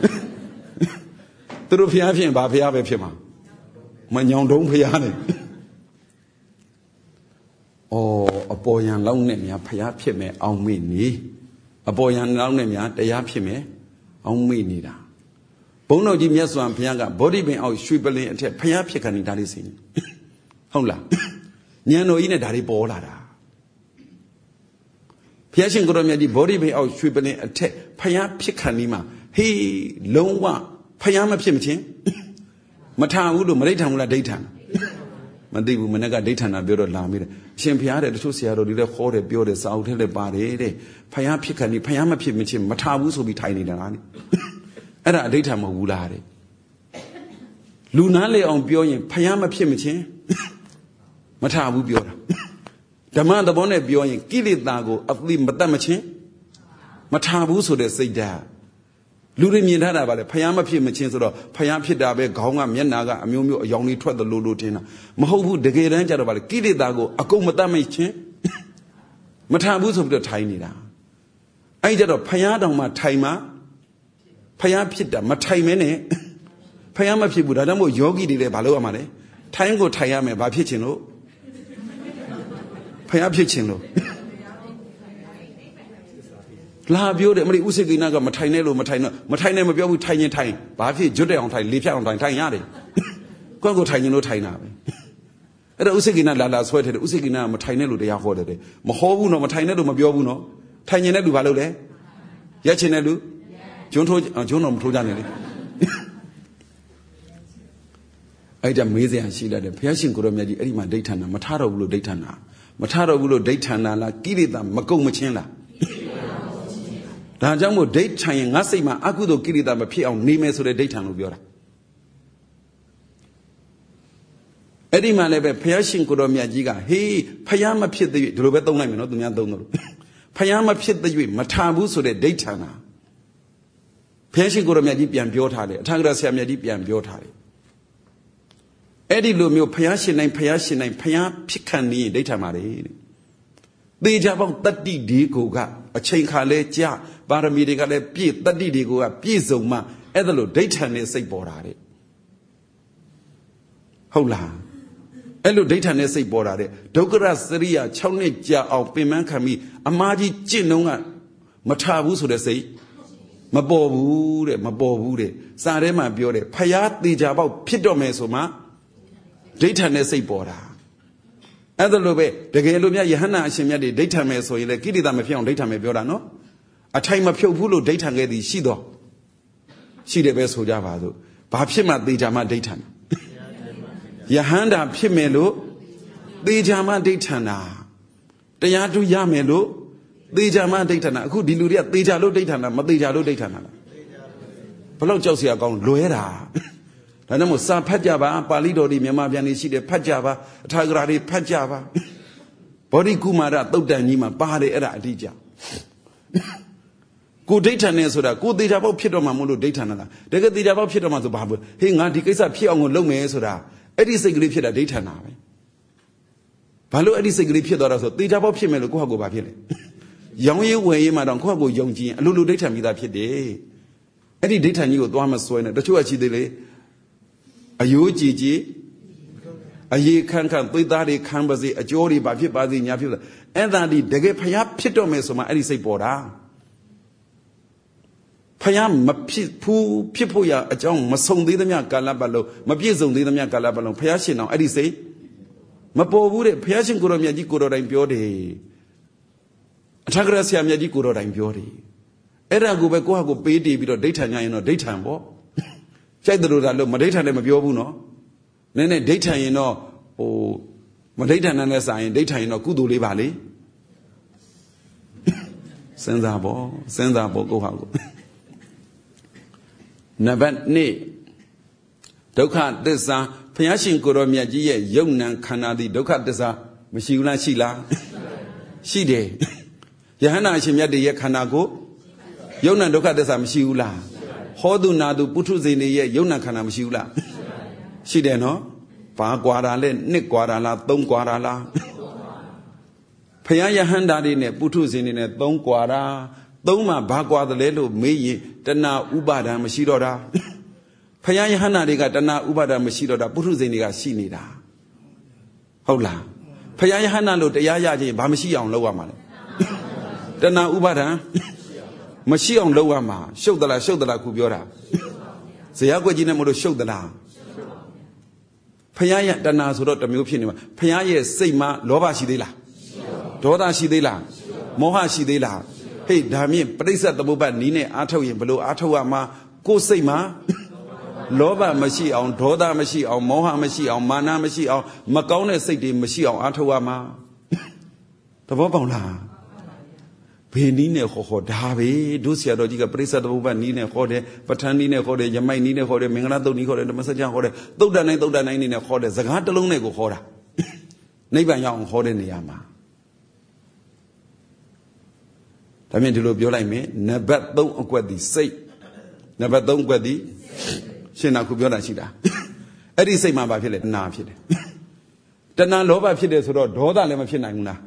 သူတို့ဖျားဖြစ်ရင်ဘာဖျားပဲဖြစ်မှာမညောင်တုံးဖျားနဲ့အော်အပေါ်ယံလောက်နဲ့များဖျားဖြစ်မယ်အောင်မေ့နေအပေါ်ယံလောက်နဲ့များတရားဖြစ်မယ်အောင်မေ့နေတာဘုန်းတော်ကြီးမြတ်စွာဘုရားကဗောဓိပင်အောက်ရွှေပလင်အထက်ဖျားဖြစ်ခဏဒါလေးစီဟုတ်လားဉာဏ်တော်ကြီးနဲ့ဒါတွေပေါ်လာတာဘုရားရှင်ကိုရောမြတ်ကြီးဗောဓိပင်အောက်ရွှေပလင်အထက်ဖျားဖြစ်ခဏဒီမှာဟေးလုံးဝဖျားမဖြစ်မချင်းမထဘူးလို့မဒိဋ္ဌံဘူးလားဒိဋ္ဌံမသိဘူးမနေ့ကဒိဋ္ဌံနာပြောတော့လာမိတယ်အရှင်ဘုရားတဲ့တချို့ဆရာတော်တွေလည်းခေါ်တယ်ပြောတယ်စာအုပ်ထဲလည်းပါတယ်တဲ့ဖျားဖြစ်ခဏဒီဖျားမဖြစ်မချင်းမထဘူးဆိုပြီးထိုင်နေတာကအဲ့ဒါအဒိဋ္ဌံမဟုတ်ဘူးလားတဲ့လူနာလေအောင်ပြောရင်ဖျားမဖြစ်မချင်းမထဘူးပြောတာဓမ္မသဘောနဲ့ပြောရင်ကိလေသာကိုအသိမတတ်မချင်းမထဘူးဆိုတဲ့စိတ်ဓာတ်လူတွေမြင်ထားတာပါလေဖျားမဖြစ်မချင်းဆိုတော့ဖျားဖြစ်တာပဲခေါင်းကမျက်နာကအမျိုးမျိုးအယောင်တွေထွက်သလိုလိုထင်တာမဟုတ်ဘူးတကယ်တမ်းကျတော့ပါလေကိလေသာကိုအကုန်မတတ်မချင်းမထဘူးဆိုပြီးတော့ထိုင်နေတာအဲ့ကြတော့ဖျားတောင်မှထိုင်မှဖျားဖြစ်တာမထိုင်မဲနဲ့ဖျားမဖြစ်ဘူးဒါကြောင့်မို့ယောဂီတွေလည်းဘာလုပ်ရမှာလဲထိုင်ကိုထိုင်ရမယ်ဘာဖြစ်ချင်လို့ဖျားဖြစ်ချင်လို့လာပြောတယ်မလေးဥစိကိနာကမထိုင်နဲ့လို့မထိုင်တော့မထိုင်နဲ့မပြောဘူးထိုင်ရင်ထိုင်ဘာဖြစ်ကျွတ်တဲ့အောင်ထိုင်လေဖြတ်အောင်ထိုင်ထိုင်ရတယ်ကိုယ့်ကိုထိုင်ရင်လို့ထိုင်တာပဲအဲ့တော့ဥစိကိနာလာလာဆွဲတယ်ဥစိကိနာကမထိုင်နဲ့လို့တရားဟောတယ်တဲ့မဟောဘူးနော်မထိုင်နဲ့လို့မပြောဘူးနော်ထိုင်ရင်တဲ့လူဘာလုပ်လဲရက်ချင်တဲ့လူဂျွန်းထိုးဂျွန်းတော်မထိုးကြနဲ့လေအဲ့ဒါမေးစရာရှိလာတယ်ဘုရားရှင်ကိုရောမြတ်ကြီးအဲ့ဒီမှာဒိဋ္ဌာနာမထတော့ဘူးလို့ဒိဋ္ဌာနာမထတော့ဘူးလို့ဒိဋ္ဌာနာလားကိလေသာမကုန်မချင်းလားဒါကြောင့်မို့ဒိဋ္ဌာရင်ငါစိတ်မှာအကုသိုလ်ကိလေသာမဖြစ်အောင်နေမယ်ဆိုတဲ့ဒိဋ္ဌာလို့ပြောတာအဲ့ဒီမှာလည်းပဲဘုရားရှင်ကိုရောမြတ်ကြီးကဟေးဖယားမဖြစ်သေးဒီလိုပဲသုံးလိုက်မယ်နော်သူများသုံးတယ်လို့ဖယားမဖြစ်သေးမထဘူးဆိုတဲ့ဒိဋ္ဌာနာဘုရားရှင်ကိုရောမြတ်ကြီးပြန်ပြောထားတယ်အထာဂရဆရာမြတ်ကြီးပြန်ပြောထားတယ်အဲ့ဒီလိုမျိုးဖယားရှင်တိုင်းဖယားရှင်တိုင်းဖယားဖြစ်ခံနေဒိဋ္ဌာမှာလေသေချာပေါင်းတတ္တိဒီကိုကအချိန်ခါလဲကြာပါရမီတွေကလည်းပြည့်တတ္တိဒီကိုကပြည့်စုံမှအဲ့ဒါလို့ဒိဋ္ဌာနဲ့စိတ်ပေါ်တာတဲ့ဟုတ်လားအဲ့လိုဒိဋ္ဌာန်နဲ့စိတ်ပေါ်တာတဲ့ဒုက္ခရစရိယ၆နှစ်ကြာအောင်ပင်ပန်းခံပြီးအမားကြီးကျင့်တော့ကမထဘူးဆိုတဲ့စိတ်မပေါ်ဘူးတဲ့မပေါ်ဘူးတဲ့စာထဲမှာပြောတယ်ဖယားတေချာပေါက်ဖြစ်တော့မယ်ဆိုမှဒိဋ္ဌာန်နဲ့စိတ်ပေါ်တာအဲ့ဒါလိုပဲတကယ်လို့များယဟန္တာအရှင်မြတ်တွေဒိဋ္ဌာန်မယ်ဆိုရင်လေကိရိတာမဖြစ်အောင်ဒိဋ္ဌာန်မယ်ပြောတာနော်အထိုင်မဖြုတ်ဘူးလို့ဒိဋ္ဌာန်ခဲ့သည်ရှိတော့ရှိတယ်ပဲဆိုကြပါစို့ဘာဖြစ်မှတေချာမှဒိဋ္ဌာန်ယဟန္တာဖြစ်မယ်လို့တေချာမှဒိဋ္ဌာန်တာတရားတူရမယ်လို့သေချာမှဒိဋ္ဌာန်အခုဒီလူတွေကသေချာလို့ဒိဋ္ဌာန်မသေချာလို့ဒိဋ္ဌာန်လားဘလောက်ကြောက်စရာကောင်းလွဲတာဒါကြောင့်မို့စာဖတ်ကြပါပါဠိတော်တွေမြန်မာပြန်နေရှိတယ်ဖတ်ကြပါအထာဂရာတွေဖတ်ကြပါဘောဓိကုမာရသုတ်တန်ကြီးမှာပါတယ်အဲ့ဒါအတိအကျကိုဒိဋ္ဌာန်နဲ့ဆိုတာကိုသေချာပေါက်ဖြစ်တော့မှမို့လို့ဒိဋ္ဌာန်လားတကယ်သေချာပေါက်ဖြစ်တော့မှဆိုဘာလို့ဟေးငါဒီကိစ္စဖြစ်အောင်ကိုလုပ်မယ်ဆိုတာအဲ့ဒီစိတ်ကလေးဖြစ်တာဒိဋ္ဌာန်တာပဲဘာလို့အဲ့ဒီစိတ်ကလေးဖြစ်သွားတော့ဆိုသေချာပေါက်ဖြစ်မယ်လို့ကိုယ့်ဟာကိုယ်ဘာဖြစ်လဲရောင်းရေးဝယ်ရေးမှာတော့ကိုယ့်ဟာကိုယ်ယုံကြည်ရင်အလိုလိုဒိဋ္ဌာန်မိသားဖြစ်တယ်အဲ့ဒီဒိဋ္ဌာန်ကြီးကိုသွားမစွဲနဲ့တချို့ကရှိသေးလေအယိုးကြည်ကြည်အရေးခန့်ခန့်သွေးသားတွေခံပါစေအကျော်တွေဘာဖြစ်ပါစေညာဖြစ်ပါအဲ့ဒါဒီတကယ်ဖျားဖြစ်တော့မယ်ဆိုမှအဲ့ဒီစိတ်ပေါ်တာဖျားမဖြစ်ဘူးဖြစ်ဖို့ရအကြောင်းမဆုံသေးသမျှကာလပတ်လုံးမပြည့်စုံသေးသမျှကာလပတ်လုံးဖျားရှင်အောင်အဲ့ဒီစိတ်မပေါ်ဘူးတဲ့ဖျားရှင်ကိုရောမြတ်ကြီးကိုတော်တိုင်ပြောတယ်အထာဂရဆရာမြတ်ကြီးကိုတော်တိုင်ပြောတယ်အဲ့ဒါကိုပဲကိုယ့်ဟာကိုပေးတည်ပြီးတော့ဒိဋ္ဌာန်ညာရင်တော့ဒိဋ္ဌာန်ပေါ့ကြိုက်တယ်လို့ဒါလို့မဒိဋ္ဌာန်လည်းမပြောဘူးနော်နည်းနည်းဒိဋ္ဌာန်ရင်တော့ဟိုမဒိဋ္ဌာန်နဲ့စာရင်ဒိဋ္ဌာန်ရင်တော့ကုသိုလ်လေးပါလေစဉ်းစားပေါ့စဉ်းစားပေါ့ကိုယ့်ဟာကိုနံပါတ်၂ဒုက္ခသစ္စာဘုရားရှင်ကိုရောမြတ်ကြီးရဲ့ယုံနံခန္ဓာသည်ဒုက္ခသစ္စာမရှိဘူးလားရှိလားရှိတယ်ယဟန္တာအရှင်မြတ်တွေရဲ့ခန္ဓာကိုယုံနံဒုက္ခသစ္စာမရှိဘူးလားဟောတုနာတုပုထုဇဉ်တွေရဲ့ယုံနံခန္ဓာမရှိဘူးလားရှိတယ်နော်ဘာကွာတာလဲနှစ်ကွာတာလားသုံးကွာတာလားဘုရားယဟန္တာတွေနဲ့ပုထုဇဉ်တွေနဲ့သုံးကွာတာသုံးမှာဘာကွာတယ်လဲလို့မေးရင်တဏှာဥပါဒံမရှိတော့တာဘုရားယဟန္တာတွေကတဏှာဥပါဒံမရှိတော့တာပုထုဇဉ်တွေကရှိနေတာဟုတ်လားဘုရားယဟန္တာလို့တရားရခြင်းဘာမရှိအောင်လုပ်ရမှာလဲတဏှာဥပါဒံမရှိအောင်လုပ်ရမှာရှုပ်သလားရှုပ်သလားခုပြောတာဇရာကွက်ကြီးနဲ့မလို့ရှုပ်သလားဖယားရဲ့တဏှာဆိုတော့တစ်မျိုးဖြစ်နေမှာဖယားရဲ့စိတ်မှာလောဘရှိသေးလားဒေါသရှိသေးလားမောဟရှိသေးလားဟေးဒါမြင့်ပရိစ္ဆေသမုပ္ပါနီးနဲ့အားထုတ်ရင်ဘလို့အားထုတ်ရမှာကိုယ်စိတ်မှာလောဘမရှိအောင်ဒေါသမရှိအောင်မောဟမရှိအောင်မာနမရှိအောင်မကောင်းတဲ့စိတ်တွေမရှိအောင်အားထုတ်ရမှာသဘောပေါက်လားဘေနီးနဲ့ခေါ်ခေါ်ဒါပဲဒုဆရာတော်ကြီးကပရိစ္ဆေသမုပ္ပါနီးနဲ့ခေါ်တယ်ပဋ္ဌာန်းနီးနဲ့ခေါ်တယ်ယမိုက်နီးနဲ့ခေါ်တယ်မင်္ဂလာတုတ်နီးခေါ်တယ်ဓမ္မစကြာခေါ်တယ်သုတ်တန်တိုင်းသုတ်တန်တိုင်းနဲ့ခေါ်တယ်စကားတစ်လုံးနဲ့ကိုခေါ်တာနိဗ္ဗာန်ရောက်အောင်ခေါ်တဲ့နေရာမှာဒါမြင်ဒီလိုပြောလိုက်မယ်နံပါတ်၃အကွက်ဒီစိတ်နံပါတ်၃အကွက်ဒီရှင်နာခုပြောတာရှိတာအဲ့ဒီစိတ်မှာဘာဖြစ်လဲတဏှာဖြစ်တယ်တဏှာလောဘဖြစ်တယ်ဆိုတော့ဒေါသလည်းမဖြစ်နိုင်ဘူးလား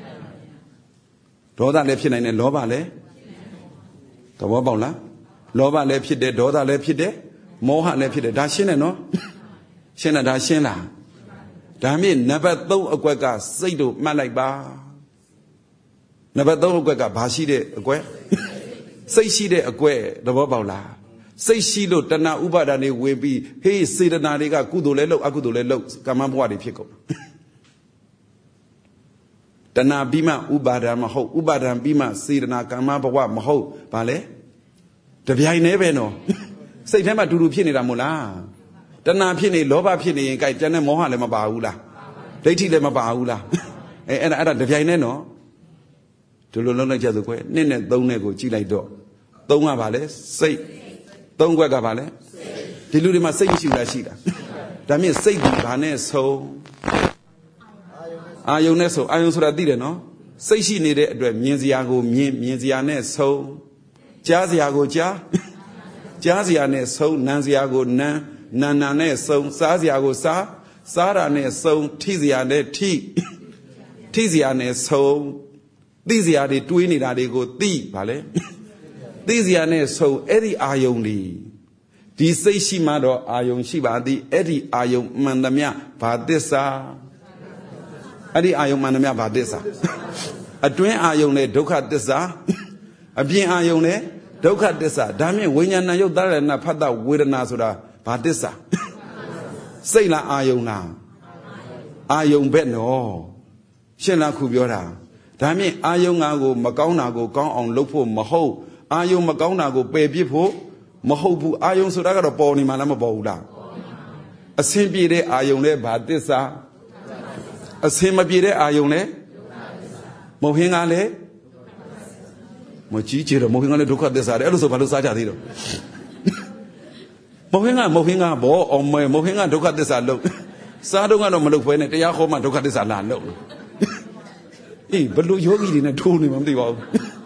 ဒေါသလည်းဖြစ်နိုင်တယ်လောဘလည်းသဘောပေါက်လားလောဘလည်းဖြစ်တယ်ဒေါသလည်းဖြစ်တယ်မောဟလည်းဖြစ်တယ်ဒါရှင်းတယ်နော်ရှင်းတာဒါရှင်းလားဒါမြင့်နံပါတ်၃အကွက်ကစိတ်တို့မှတ်လိုက်ပါနံပါတ်၃အကွက်ကဘာရှိတဲ့အကွက်စိတ်ရှိတဲ့အကွက်သဘောပေါက်လားစိတ်ရှိလို့တဏှာဥပါဒာတွေဝင်ပြီးဟေးစေတနာတွေကကုသိုလ်လည်းလုပ်အကုသိုလ်လည်းလုပ်ကာမဘဝတွေဖြစ်ကုန်တဏှာပြီးမှဥပါဒံမဟုတ်ဥပါဒံပြီးမှစေတနာကာမဘဝမဟုတ်ဗာလဲတပြိုင်တည်းပဲနော်စိတ်ထဲမှာတူတူဖြစ်နေတာမို့လားတဏှာဖြစ်နေလောဘဖြစ်နေရင်ကြိုက်ကျန်တဲ့မောဟလည်းမပါဘူးလားဒိဋ္ဌိလည်းမပါဘူးလားအဲအဲ့ဒါအဲ့ဒါတပြိုင်တည်းနော်ဒီလိုလုံးလိုက်ကြဆိုကွယ်နှစ်နဲ့သုံးနဲ့ကိုကြည့်လိုက်တော့သုံးကဗာလဲစိတ်သုံးခွက်ကဗာလဲဒီလူတွေမှာစိတ်မရှိဘူးလားရှိတာဒါမြင့်စိတ်ဒီဗာနဲ့ဆုံးအာယုံနဲ့ဆိုအာယုံဆိုတာသိတယ်နော်စိတ်ရှိနေတဲ့အတွက်မြင်စရာကိုမြင်မြင်စရာနဲ့ဆုံးကြားစရာကိုကြားကြားစရာနဲ့ဆုံးနားစရာကိုနားနာနာနဲ့ဆုံးစားစရာကိုစားစားတာနဲ့ဆုံးထိစရာနဲ့ထိထိစရာနဲ့ဆုံးသိစရာတွေတွေးနေတာတွေကိုသိဗာလဲသိစရာနဲ့ဆုံးအဲ့ဒီအာယုံတွေဒီစိတ်ရှိမှတော့အာယုံရှိပါသည်အဲ့ဒီအာယုံမှန်သမျှဘာသစ္စာ Adi ayong manamya badisa. Adwin ayong ne dukha disa. Abin ayong ne dukha disa. Dami winyana yuk dara na pada wirana sura badisa. Say la ayong na. Ayong bet no. Shen la kubiora. Dami ayong ago makau na go kong on lupo maho. Ayong makau na go baby po. Maho bu ayong sura ka po ni manama bawla. Asimpi de ayong ne badisa. Asimma pi de ayong ne. Mohinga le. Mochi chiro mohinga le dukha disa de. Elo so balu sa cha thi do. Mohinga mohinga bo on me mohinga dukha disa lo. Sa do nga do ma lo phwe ne taya kho ma dukha disa la lo. Eh balu yogi ni ne tho ni ma mthi ba bu.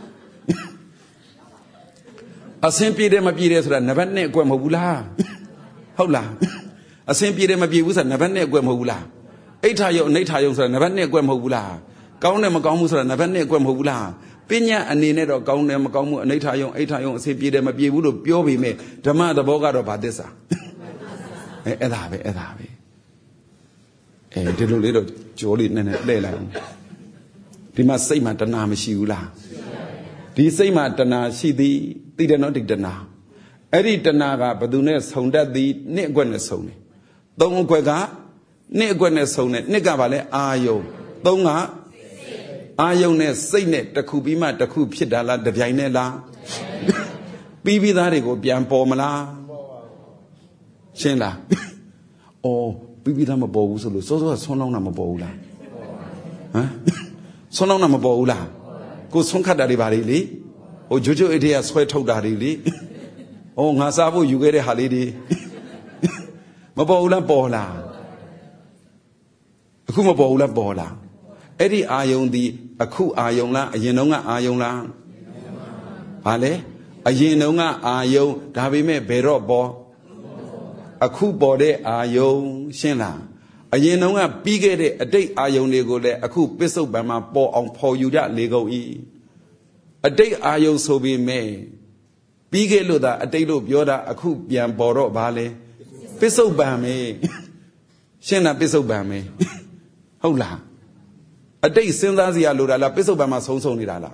Asin pi de ma pi de soda nabat ne akwet ma hobu la. Hout la. Asin pi de ma pi bu sa nabat ne akwet ma hobu la. Aitha yong anaitha yong soda nabat ne akwet ma hobu la. Kaung ne ma kaung mu soda nabat ne akwet ma hobu la. Pinya ani ne do kaung ne ma kaung mu anaitha yong aitha yong asin pi de ma pi bu lo pyo pi me Dhamma thabo ka do ba thissa. Eh ai da be ai da be. Eh di lo le do jaw li ne ne le lai. Di ma siat ma tana ma shi bu la. Di siat ma tana shi thi ti de no di tana. Edi tana ka badu ne saung dat thi nit akwet ne saung ne. Thong akwet ka nit akwet ne saung ne. Nit ka ba le ayong. Thong ka ayong ne siat ne takhu pi ma takhu phit da la tpyain ne la. Pi pi tha de ko pyan paw ma la. Shin la. Oh pi pi tha ma paw bu so lo so so son long na ma paw bu la. Hả? Son long na ma paw bu la. Ko son khat da de ba de le. Oh jojo ide ya swai thok da de le. Oh nga sa pho yu ke de ha le de. Ma paw bu la paw la. Aku ma paw bu la paw la. Edi ayong di aku ayong la ayin nong nga ayong la. Ha le ayin nong nga ayong da pi me be ro paw. Aku paw de ayong shin la. Ayin nong nga pi ke de atait ayong de ko le aku pissuk ban ma paw ong phaw yu ja le kau yi. Atait ayong so pi me pi ke lo da atait lo pyo da aku pyan paw ro ba le pissuk ban me. Shin la pissuk ban me. Hout la. Atait sin tha siya lo da la pissuk ban ma song song ni da la.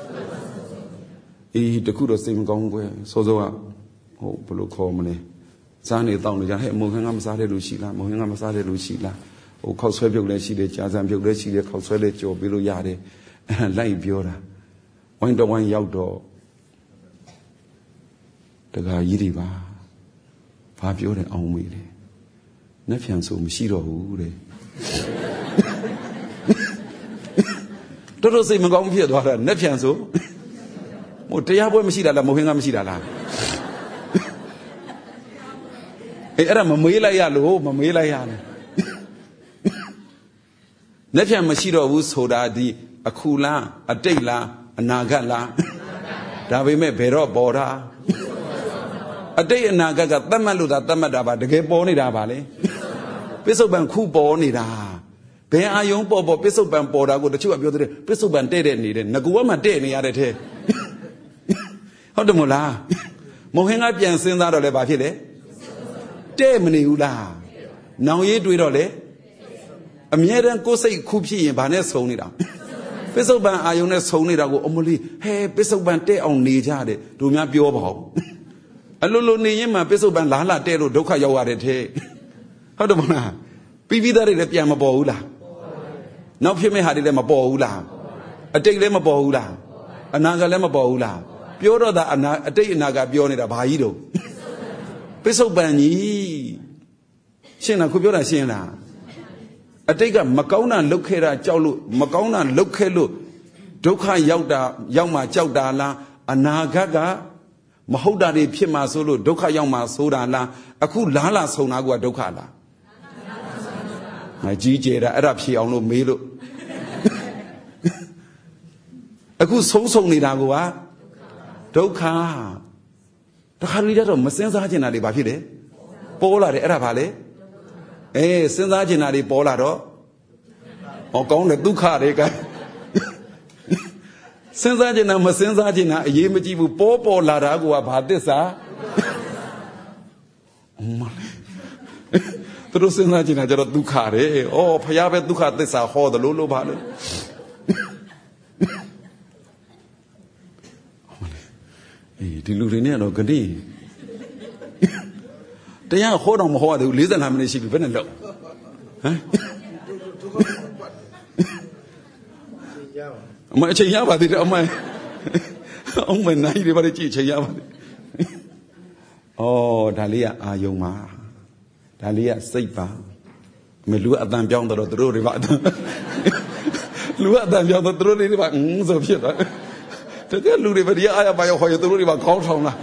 Eh takhu do siat ma kaung kwe so so ka ho blo khaw ma le. Sa ne taung ne ja he mo khan nga ma sa de lu shi la mo khan nga ma sa de lu shi la. Ho khaw swai pyuk le shi de ja san pyuk le shi de khaw swai le jaw pi lo ya de. Lai pyo da. Wain to wain yauk do. Daga yi de ba. Ba pyo de aung me de. Nat phyan so ma shi do hu de. Tot tot siat ma kaung phit twa da nat phyan so. Mo taya pwe ma shi da la mo khan nga ma shi da la. Eh era ma mwe lai ya lo ma mwe lai ya le. Nat phyan ma shi do bu so da di aku la atait la anagat la. Da pi me be ro paw da. Atait anagat ka tat mat lo da tat mat da ba takae paw ni da ba le. Pissuk ban khu paw ni da. Be ayong paw paw pissuk ban paw da ko tachu ka pyo the pissuk ban te de ni de naku wa ma te ni ya de the. Hout de mo la. Mo hin nga pyan sin tha do le ba phit le. Te ma ni hu la. Naung yi twi do le. Amye dan ko siat khu phit yin ba ne song ni da. Pissuk ban ayong ne song ni da ko omoli he pissuk ban te aung ne ja de. Do mya pyo ba ho. A lo lo ni yin ma pissuk ban la la te lo dukha yauk ya de the. Hout de mo la. Pi pi tha de le pyan ma paw hu la. Nauk phit me ha de le ma paw hu la. Atait le ma paw hu la. Anagat le ma paw hu la. Pyo do da ana atait anagat pyo ni da ba yi do. Pissuk ban ji. Shin la khu pyo da shin la. Atait ka ma kaung na luk khe da jauk lo ma kaung na luk khe lo dukha yauk da yauk ma jauk da la anagat ka ma hout da de phit ma so lo dukha yauk ma so da la aku la la song na ko ka dukha la. Nga ji je da ai da phit aung lo me lo. Aku song song ni da ko ka dukha. Takha li da do ma sin sa chin da de ba phit le. Paw la de ai da ba le. Eh sin sa chin da de paw la do. Oh kaung le dukha de ka. Sin sa chin da ma sin sa chin da aye ma ji bu paw paw la da ko ka ba thissa. Oh ma le. သူတို့စဉ်းစားကြည့်တာကျတော့ဒုက္ခတယ်ဩဖယားပဲဒုက္ခသစ္စာဟောတယ်လို့လို့ပါလို့အေးဒီလူတွေနဲ့တော့ဂတိတရားဟောတော့မဟောရသေးဘူး၄၅မိနစ်ရှိပြီဘယ်နဲ့လောက်ဟမ်အမအချိန်ရပါသေးတယ်အမအမနိုင်တယ်ဘာလဲကြည့်အချိန်ရပါသေးဩဒါလေးကအာယုံပါဒါလေးကစိတ်ပါမလူအတန်ပြောင်းတော့သူတို့တွေပါလူအတန်ပြောင်းတော့သူတို့တွေပါအင်းဆိုဖြစ်သွားတကယ်လူတွေပဲဒီအားရပါရောဟောရသူတို့တွေပါခေါင်းထောင်လာ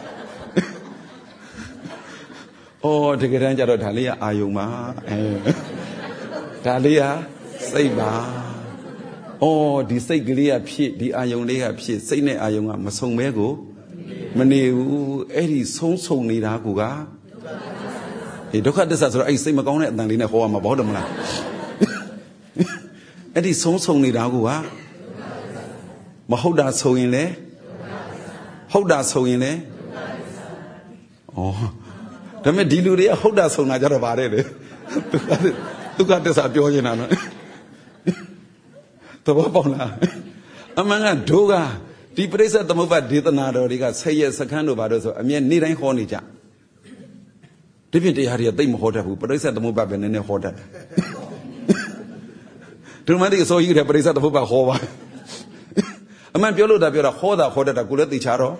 ဩတကယ်တမ်းကျတော့ဒါလေးကအာယုံပါအဲဒါလေးကစိတ်ပါဩဒီစိတ်ကလေးကဖြစ်ဒီအာယုံလေးကဖြစ်စိတ်နဲ့အာယုံကမဆုံမဲကိုမနေဘူးအဲ့ဒီဆုံးဆုံနေတာကူကဒီဒုက္ခသစ္စာဆိုတော့အဲ့စိတ်မကောင်းတဲ့အတန်လေးနဲ့ဟောရမှာဘောတယ်မလားအဲ့ဒီဆုံးဆုံနေတာကူကမဟုတ်တာဆိုရင်လေဟုတ်တာဆိုရင်လေဩဒါပေမဲ့ဒီလူတွေကဟုတ်တာဆုံတာကြတော့ပါတယ်လေဒုက္ခသစ္စာပြောနေတာနော်သဘောပေါက်လားအမှန်ကဒုကဒီပရိစ္ဆေသမုပ္ပါဒေသနာတော်တွေကဆက်ရက်စခန်းတို့ဘာလို့ဆိုအမြဲနေ့တိုင်းဟောနေကြဒီပြင်တရားတွေကသိမဟောတတ်ဘူးပရိစ္ဆေသမုပ္ပါပဲနည်းနည်းဟောတတ်တယ်ဒီမှာဒီအစိုးရတဲ့ပရိစ္ဆေသမုပ္ပါဟောပါအမှန်ပြောလို့တာပြောတာဟောတာဟောတတ်တာကိုလည်းသိချတော့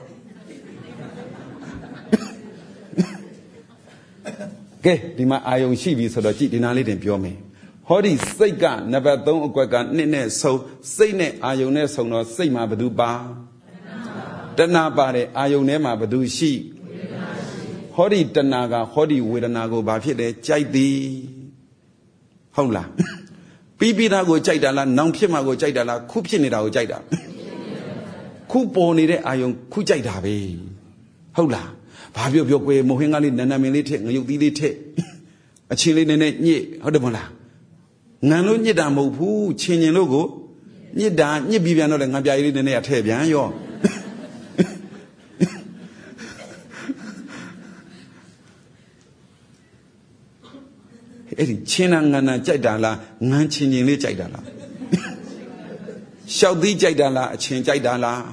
ကဲဒီမှာအာယုံရှိပြီဆိုတော့ကြည်ဒီနာလေးတင်ပြောမယ်ဟောဒီစိတ်ကနံပါတ်သုံးအကွက်ကနှစ်နဲ့ဆုံစိတ်နဲ့အာယုံနဲ့ဆုံတော့စိတ်မှာဘယ်သူပါတဏှာပါတယ်အာယုံထဲမှာဘယ်သူရှိဟောဒီတဏှာကဟောဒီဝေဒနာကိုဘာဖြစ်လဲကြိုက်သည်ဟုတ်လားပြီးပြီးသားကိုကြိုက်တာလားနောင်ဖြစ်မှာကိုကြိုက်တာလားခုဖြစ်နေတာကိုကြိုက်တာခုပေါ်နေတဲ့အာယုံခုကြိုက်တာပဲဟုတ်လားဘာပြောပြောကွယ်မဟင်းကားလေးနန်းနန်းမင်းလေးထက်ငရုတ်သီးလေးထက်အချင်းလေးနည်းနည်းညစ်ဟုတ်တယ်မလားငံလို့ညစ်တာမဟုတ်ဘူးချင်းချင်းလို့ကိုညစ်တာညစ်ပြီးပြန်တော့လေငံပြားလေးနည်းနည်းအထည့်ပြန်ရောအဲ့ဒီချင်းနာငံနာကြိုက်တာလားငံချင်းချင်းလေးကြိုက်တာလားရှောက်သီးကြိုက်တာလားအချင်းကြိုက်တာလား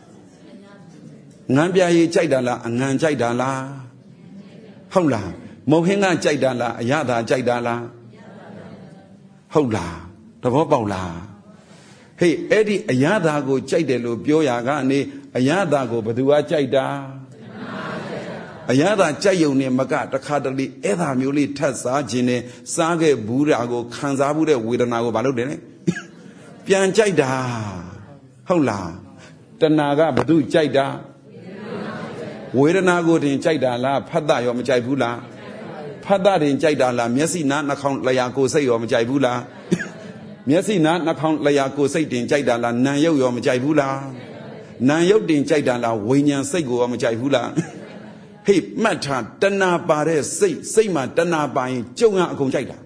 ငံပြားကြီးကြိုက်တာလားအငံကြိုက်တာလားဟုတ်လားမုံဟင်းကကြိုက်တာလားအရသာကြိုက်တာလားဟုတ်လားသဘောပေါက်လားဟေးအဲ့ဒီအရသာကိုကြိုက်တယ်လို့ပြောရကနေအရသာကိုဘယ်သူကကြိုက်တာအရသာကြိုက်ယုံနဲ့မကတခါတလေအဲ့ဒါမျိုးလေးထပ်စားခြင်းနဲ့စားခဲ့ဘူးတာကိုခံစားဘူးတဲ့ဝေဒနာကိုဘာလုပ်တယ်လဲပြန်ကြိုက်တာဟုတ်လားတဏှာကဘယ်သူကြိုက်တာဝေဒနာကိုတင်ကြိုက်တာလားဖတ်တာရောမကြိုက်ဘူးလားဖတ်တာတင်ကြိုက်တာလားမျက်စိနားနှာခေါင်းလျှာကိုယ်စိတ်ရောမကြိုက်ဘူးလားမျက်စိနားနှာခေါင်းလျှာကိုယ်စိတ်တင်ကြိုက်တာလားနာယုတ်ရောမကြိုက်ဘူးလားနာယုတ်တင်ကြိုက်တာလားဝိညာဉ်စိတ်ကိုရောမကြိုက်ဘူးလားဟေးမှတ်ထားတဏှာပါတဲ့စိတ်စိတ်မှာတဏှာပါရင်ကြုံရအကုန်ကြိုက်တာ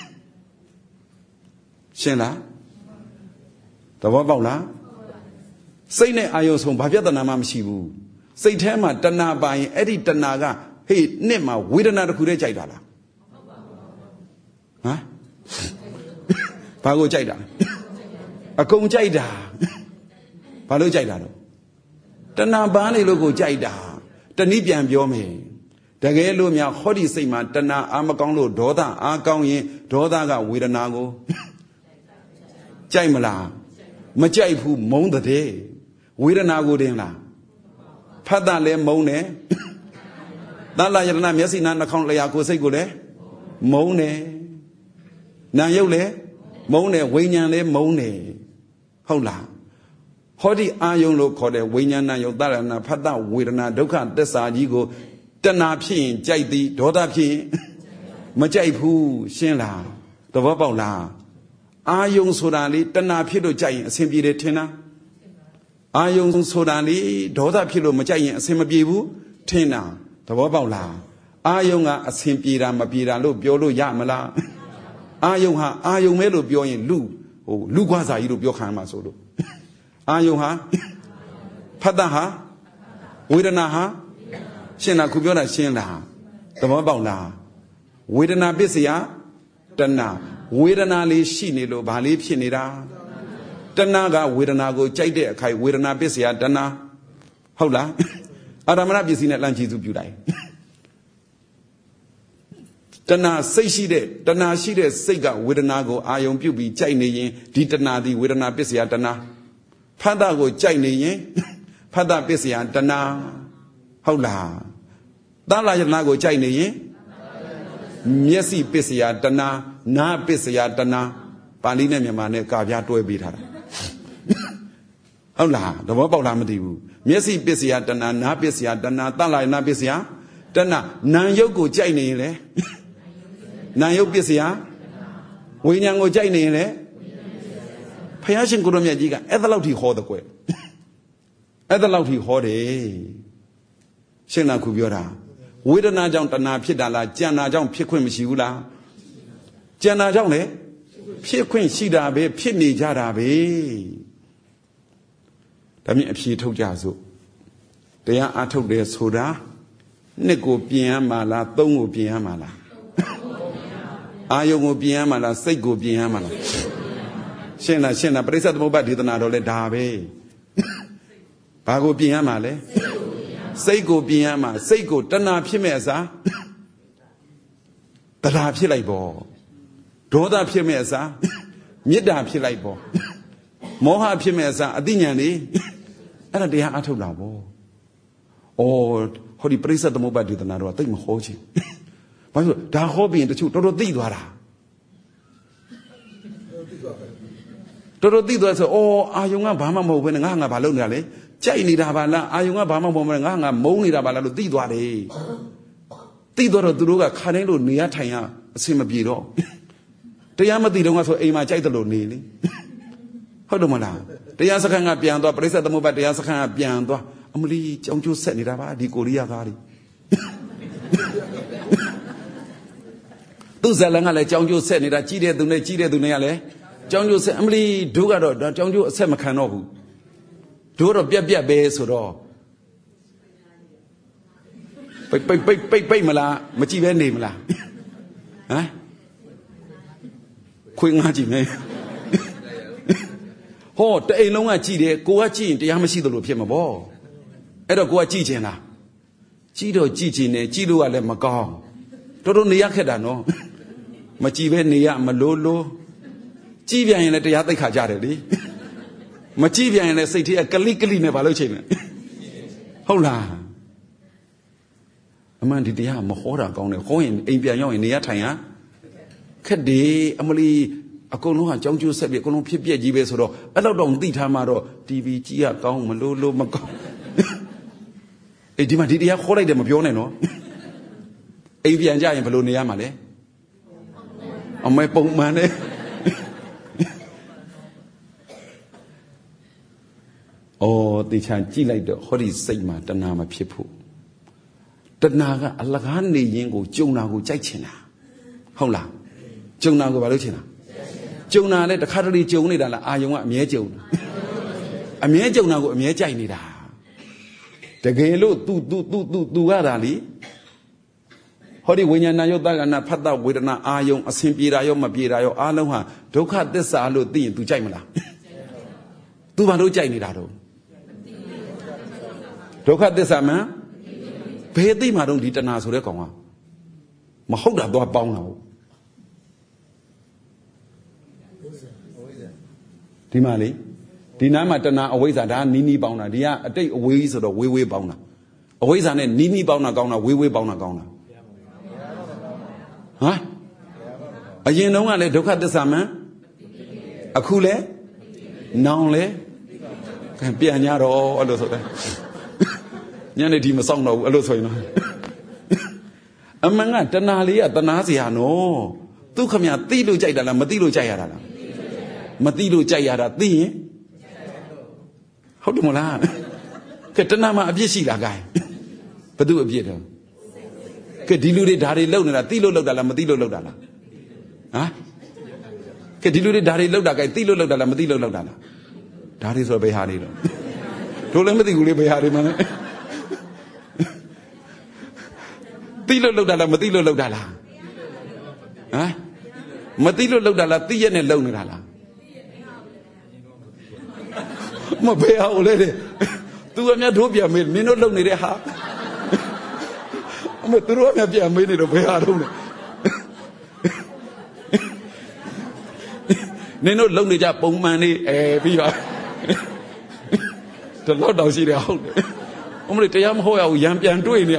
ရှင်းလားသဘောပေါက်လားစိတ်နဲ့အာယုံဆုံးဘာပြဿနာမှမရှိဘူးစိတ်ထဲမှာတဏှာပါရင်အဲ့ဒီတဏှာကဟေးနှစ်မှာဝေဒနာတစ်ခုတည်းကြိုက်တာလားဟမ်ဘာကိုကြိုက်တာအကုန်ကြိုက်တာဘာလို့ကြိုက်တာတော့တဏှာပါနေလို့ကိုကြိုက်တာတနည်းပြန်ပြောမယ်တကယ်လို့များဟောဒီစိတ်မှာတဏှာအာမကောင်းလို့ဒေါသအာကောင်းရင်ဒေါသကဝေဒနာကိုကြိုက်မလားမကြိုက်ဘူးမုန်းတဲ့ဝေဒနာကိုတင်လားဖတ်တာလည်းမုန်းတယ်သလယတနာမျက်စိနာနှာခေါင်းလျှာကိုယ်စိတ်ကိုလည်းမုန်းတယ်နာယုတ်လည်းမုန်းတယ်ဝိညာဉ်လည်းမုန်းတယ်ဟုတ်လားဟောဒီအာယုံလို့ခေါ်တဲ့ဝိညာဏယုတ်သရဏဖတ်တာဝေဒနာဒုက္ခသစ္စာကြီးကိုတဏှာဖြစ်ရင်ကြိုက်သည်ဒေါသဖြစ်ရင်မကြိုက်ဘူးရှင်းလားသဘောပေါက်လားအာယုံဆိုတာလေတဏှာဖြစ်လို့ကြိုက်ရင်အဆင်ပြေတယ်ထင်လားအာယုံဆိုတာလေဒေါသဖြစ်လို့မကြိုက်ရင်အဆင်မပြေဘူးထင်တာသဘောပေါက်လားအာယုံကအဆင်ပြေတာမပြေတာလို့ပြောလို့ရမလားအာယုံဟာအာယုံမဲလို့ပြောရင်လူဟိုလူကွာစာကြီးလို့ပြောခံမှာဆိုလို့အာယုံဟာဖတ်တာဟာဝေဒနာဟာရှင်းလားခုပြောတာရှင်းလားသဘောပေါက်လားဝေဒနာပစ္စယ Tana, Vedana li shinilo, Bali Pinida. Tanaga, Vedana go, Jade, Kai, Vedana Bessia, Dana. Hola. Adamana is in Atlantis to Budai. Tana say she did, Tana she did, Sega, Vedana go, Ion Pubi, Chinese, Ditana, the Vedana Bessia, Dana. Pada go, Chinese, Pada Bessia, Dana. Hola. Dala Nago Chinese. Messi Bessia, Dana, Na Bessia, Dana. Palina Yamane, Kavia to a bit. Hola, the Wabba Lamadibu. Messi Bessia, Dana, Na Bessia, Dana, Dala Na Bessia, Dana, Nan Yoko Chinese. Nan Yo Bessia, Winyango Chinese. Payashin Gurumia Giga, Ethelauti hold the quay. Ethelauti hold a Shena Kubiora. Widana Jong Tana Pidala, Jana Jong Piquim Shula. Jana Jong, Piquin Shida be, Pidney Jada be. Tami Pshi told Jazu. They are told their soda. Neko Piamala, Tongo Piamala. Ayongo Piamala, Sego Piamala. Shena Shena, Presa Mobadi than Adole Dabe. Pago Piamale. Sego Piama, Sego, Tana Pimesa. Tala Pilaibo. Doda Pimesa. Mida Pilaibo. Moha Pimesa, Adinani. And they are out of labo. Or, Holy Presa the Mobadi than Ado, I think Hoji. But the hobby in the two, Toto Didwara. Toto Didwara, oh, Ayunga Bama when an Anga Balonale. Chinese Dabala, Ayunga Bama woman, Moni Dabala, Didware. Tidor Duruga, Canelo, Niataya, Simabiro. The Yamadino was a my child, nearly. Hodomala. The Yasakanga Piando, Presa the Moba, the Yasakanga Piando. Amuli, don't you send it about the Korea Gari? Tuzalanga, let John you send it at Chile, Dune, Chile, Duneale. John you say, Emily, Dugado, John you Semacano. Do a bia base or all. Pay, pay, pay, pay, pay, Mala, Machive name la. Eh? Queen Haji, oh, the Elonga Chide, Goachi, the Yamashi the Lupima ball. Edo Goachi Jena. Chido Chicine, Chido Ale Macao. Toto Niakeda no. Machive Nia Malolo. Chivia in the Yata Kajari. Machivia and a city a Calicali Nevalochin. Hola. A man did the Mahora gone a coin, Abiano in the Yataya. Kadi, Emily, a Konoha, John Jew said, Kono Pipia Gives or a lot of the Tamaro, T V G, a gong, Malolo, Maco. A Dimadidia, Holiday of Bioneno. Avian Giant Valonia Male. On my pong money. Oh, the Chanchi like the Hori Sigma, the Nama people. The Naga, Alakani Yingo, Jonago Jachina. Hola. Jonago Valuchina. Jonah let the Carly Joni that I want me a Jonah. A mere Jonago, a mere Jainida. The Galo, do, do, do, do, do, Adali. Hori when you're not Pata with an iron, a Simpirayo, Mabirayo, Aloha, don't cut this Alo Dean to Jaimala. Do Valo Jainidado. Don't cut this ama. Pay the Madon Ditana Surecoma. Mahoda do a bound. Timali. Dinamatana always at a Nini Bauna, dia a day away so the way way Bauna. Always an Nini Bauna Gauna, way way Bauna Gauna. Huh? A year no one let look at the summer. A coole? Nonly? Can be a yaro or a little. Yanity song no, a little. Among a Tanali at the Naziano. Tu come here, Tilu Jayada, Matilu Jayada. Matilu Jayada, thee. How do you want to? Ketanama Abishila guy. But do a beer. Che diludi dari low nella tilo low dalla matilo low dalla. Ah? Che diludi dari low da che tilo low dalla matilo low dalla. Dari so behari lo. Tolang mati guli behari mana. Tilo low dalla matilo low dalla. Ah? မသိလို့လောက်တာလားသိရနဲ့လုံနေတာလားမဘယ်ဟာလဲတဲ့သူအမြတ်တို့ပြန်မေးမင်းတို့လုံနေတဲ့ဟာအမသူတို့အမြတ်ပြန်မေးနေတော့ဘယ်ဟာတော့လဲနင်တို့လုံနေကြပုံမှန်လေးအဲပြီးပါတလို့တောင်ရှိတယ်ဟုတ်တယ်အမလေးတရားမဟုတ်ရဘူးရံပြန်တွေ့နေရ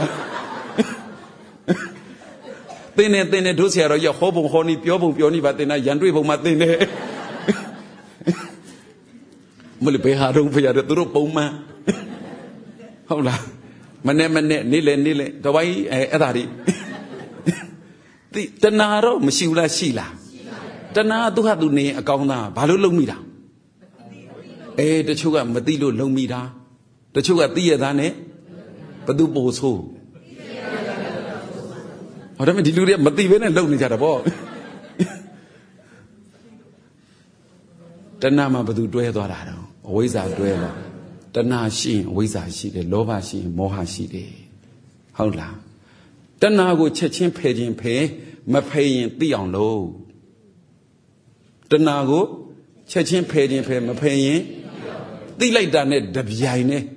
တင်းနေတင်းနေတို့ဆရာတော်ရဟောပုံဟောနီပြောပုံပြောနီပါတင်းနာရန်တွေ့ပုံမှာတင်းနေမလေးဘယ်ဟာတော့ဖရတယ်သူတို့ပုံမှန်ဟုတ်လားမနဲ့မနဲ့နေလေနေလေတဝိုင်းအဲအဲ့ဒါတွေတိတဏှာတော့မရှိဘူးလားရှိလားတဏှာသူဟာသူနေအကောင်းသားဘာလို့လုံမိတာအဲတချို့ကမသိလို့လုံမိတာတချို့ကသိရသားနဲ့ဘသူပို့ဆိုးဟောဒါမှဒီလူတွေမသိဘဲနဲ့လုံနေကြတာပေါ့တဏှာမှာဘသူတွဲသွားတာတော့အဝိဇ္ဇာတွဲလာတဏှာရှိရင်အဝိဇ္ဇာရှိတယ်လောဘရှိရင်မောဟရှိတယ်ဟုတ်လားတဏှာကိုချက်ချင်းဖယ်ခြင်းဖယ်မဖယ်ရင်သိအောင်လို့တဏှာကိုချက်ချင်းဖယ်ခြင်းဖယ်မဖယ်ရင်သိလိုက်တာနဲ့တပြိုင်နဲ့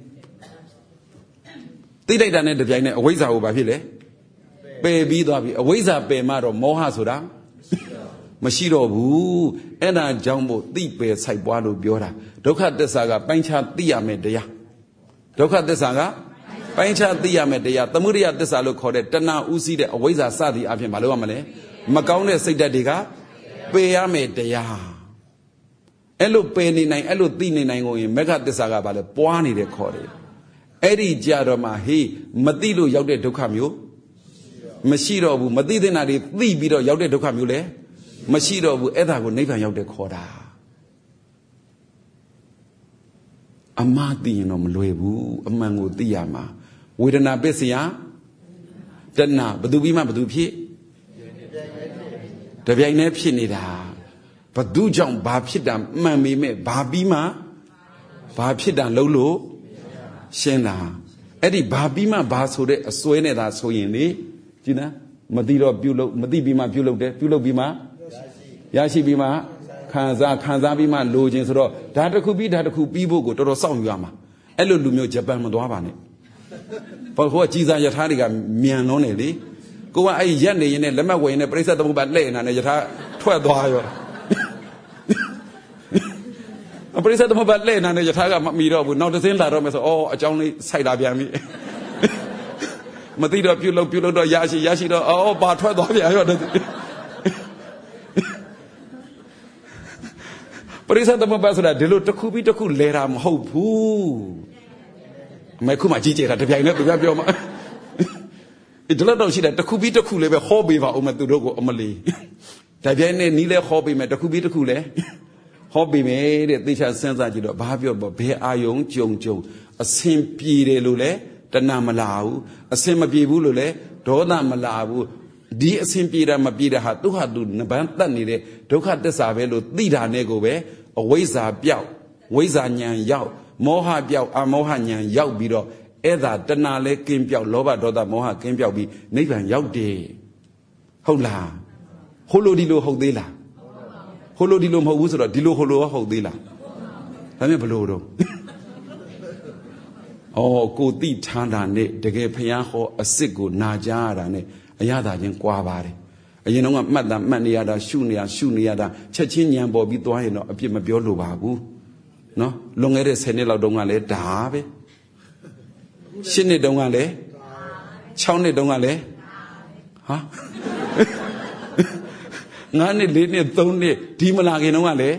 သိလိုက်တာနဲ့တပြိုင်နဲ့အဝိဇ္ဇာကိုဘာဖြစ်လဲပယ်ပြီးသွားပြီအဝိဇ္ဇာပယ်မှတော့မောဟဆိုတာမရှိတော့ဘူးအဲ့ဒါကြောင့်မို့သိပယ်စိုက်ပွားလို့ပြောတာဒုက္ခသစ္စာကပိုင်းခြားသိရမယ်တရားဒုက္ခသစ္စာကပိုင်းခြားသိရမယ်တရားသမုဒယသစ္စာလို့ခေါ်တဲ့တဏှာဥစည်းတဲ့အဝိဇ္ဇာစသည်အပြင်မလုပ်ရမလဲမကောင်းတဲ့စိတ်ဓာတ်တွေကပယ်ရမယ်တရားအဲ့လိုပယ်နေနိုင်အဲ့လိုသိနေနိုင်ကိုရင်မေဃသစ္စာကဘာလဲပွားနေတဲ့ခေါ်တယ်အဲ့ဒီကြတော့မှဟေးမသိလို့ရောက်တဲ့ဒုက္ခမျိုးမရှိတော့ဘူးမသိတဲ့နာတွေသိပြီးတော့ရောက်တဲ့ဒုက္ခမျိုးလဲမရှိတော့ဘူးအဲ့ဒါကိုနိဗ္ဗာန်ရောက်တဲ့ခေါ်တာအမှားသိရင်တော့မလွယ်ဘူးအမှန်ကိုသိရမှာဝေဒနာပစ္စယတဏှာဘသူပြီးမှဘသူဖြစ်တပြိုင်တည်းဖြစ်နေတာဘသူကြောင့်ဘာဖြစ်တာမှန်ပေမဲ့ဘာပြီးမှဘာဖြစ်တာလုံးလို့ရှင်းတာအဲ့ဒီဘာပြီးမှဘာဆိုတဲ့အစွဲနဲ့သာဆိုရင်လေကြည်နော်မသိတော့ပြုလုပ်မသိပြီးမှပြုလုပ်တယ်ပြုလုပ်ပြီးမှရရှိပြီးမှခံစားခံစားပြီးမှလိုခြင်းဆိုတော့ဒါတစ်ခုပြီးဒါတစ်ခုပြီးဖို့ကိုတော်တော်စောင့်ယူရမှာအဲ့လိုလူမျိုးဂျပန်မသွားပါနဲ့ဘာလို့ဟိုကကြီးစားယထာတွေကမြန်လုံးနေလေကိုကအဲ့ရက်နေရင်လည်းလက်မှတ်ဝယ်ရင်လည်းပြိဿသမုပ္ပါလှည့်နေတာနဲ့ယထာထွက်သွားရောအပြိဿသမုပ္ပါလှည့်နေတာနဲ့ယထာကမမီတော့ဘူးနောက်တစ်စင်းလာတော့မယ်ဆိုအော်အကြောင်းလေးစိုက်လာပြန်ပြီမသိတော့ပြုလုပ်ပြုလုပ်တော့ရရှိရရှိတော့အော်ပါထွက်သွားပြန်ရောပရိစ္ဆေသမုပ္ပါဆိုတာဒီလိုတစ်ခုပြီးတစ်ခုလဲတာမဟုတ်ဘူးအမေခုမှကြီးကျယ်တာတပြိုင်နဲ့ပြပြောမှာဒီလိုတော့ရှိတယ်တစ်ခုပြီးတစ်ခုလည်းပဲဟောပေးပါဦးမသူတို့ကိုအမလီတပြိုင်နဲ့နီးလဲဟောပေးမယ်တစ်ခုပြီးတစ်ခုလည်းဟောပေးမယ်တဲ့သေချာစဉ်းစားကြည့်တော့ဘာပြောဘယ်အာယုံကြုံကြုံအစင်ပြေတယ်လို့လဲတဏှာမလာဘူးအစင်မပြေဘူးလို့လဲဒေါသမလာဘူးဒီအစင်ပြေတာမပြေတာဟာသူဟာသူနဗန်းတတ်နေတဲ့ဒုက္ခသစ္စာပဲလို့သိတာနဲ့ကိုပဲအဝိဇ္ဇာပြောက်ဝိဇ္ဇာဉာဏ်ရောက်မောဟပြောက်အမောဟဉာဏ်ရောက်ပြီးတော့အဲ့ဒါတဏှာလဲကင်းပြောက်လောဘဒေါသမောဟကင်းပြောက်ပြီးနိဗ္ဗာန်ရောက်တယ်ဟုတ်လားဟိုလိုဒီလိုဟုတ်သေးလားဟိုလိုဒီလိုမဟုတ်ဘူးဆိုတော့ဒီလိုဟိုလိုဟုတ်သေးလားဒါနဲ့ဘလို့တော့ဩကိုတိထမ်းတာနဲ့တကယ်ဖျားဟောအစ်စ်ကိုနာကြားရတာနဲ့အရသာချင်းကွာပါတယ်အရင်တော့ကမှတ်တာမှတ်နေရတာရှုနေရရှုနေရတာချက်ချင်းညံပေါ်ပြီးသွားရင်တော့အပြစ်မပြောလို့ပါဘူးနော်လွန်ခဲ့တဲ့ဆယ်နှစ်လောက်တုန်းကလည်းဒါပဲရှစ်နှစ်တုန်းကလည်းခြောက်နှစ်တုန်းကလည်းဟာငါးနှစ်လေးနှစ်သုံးနှစ်ဒီမလာခင်တုန်းကလည်း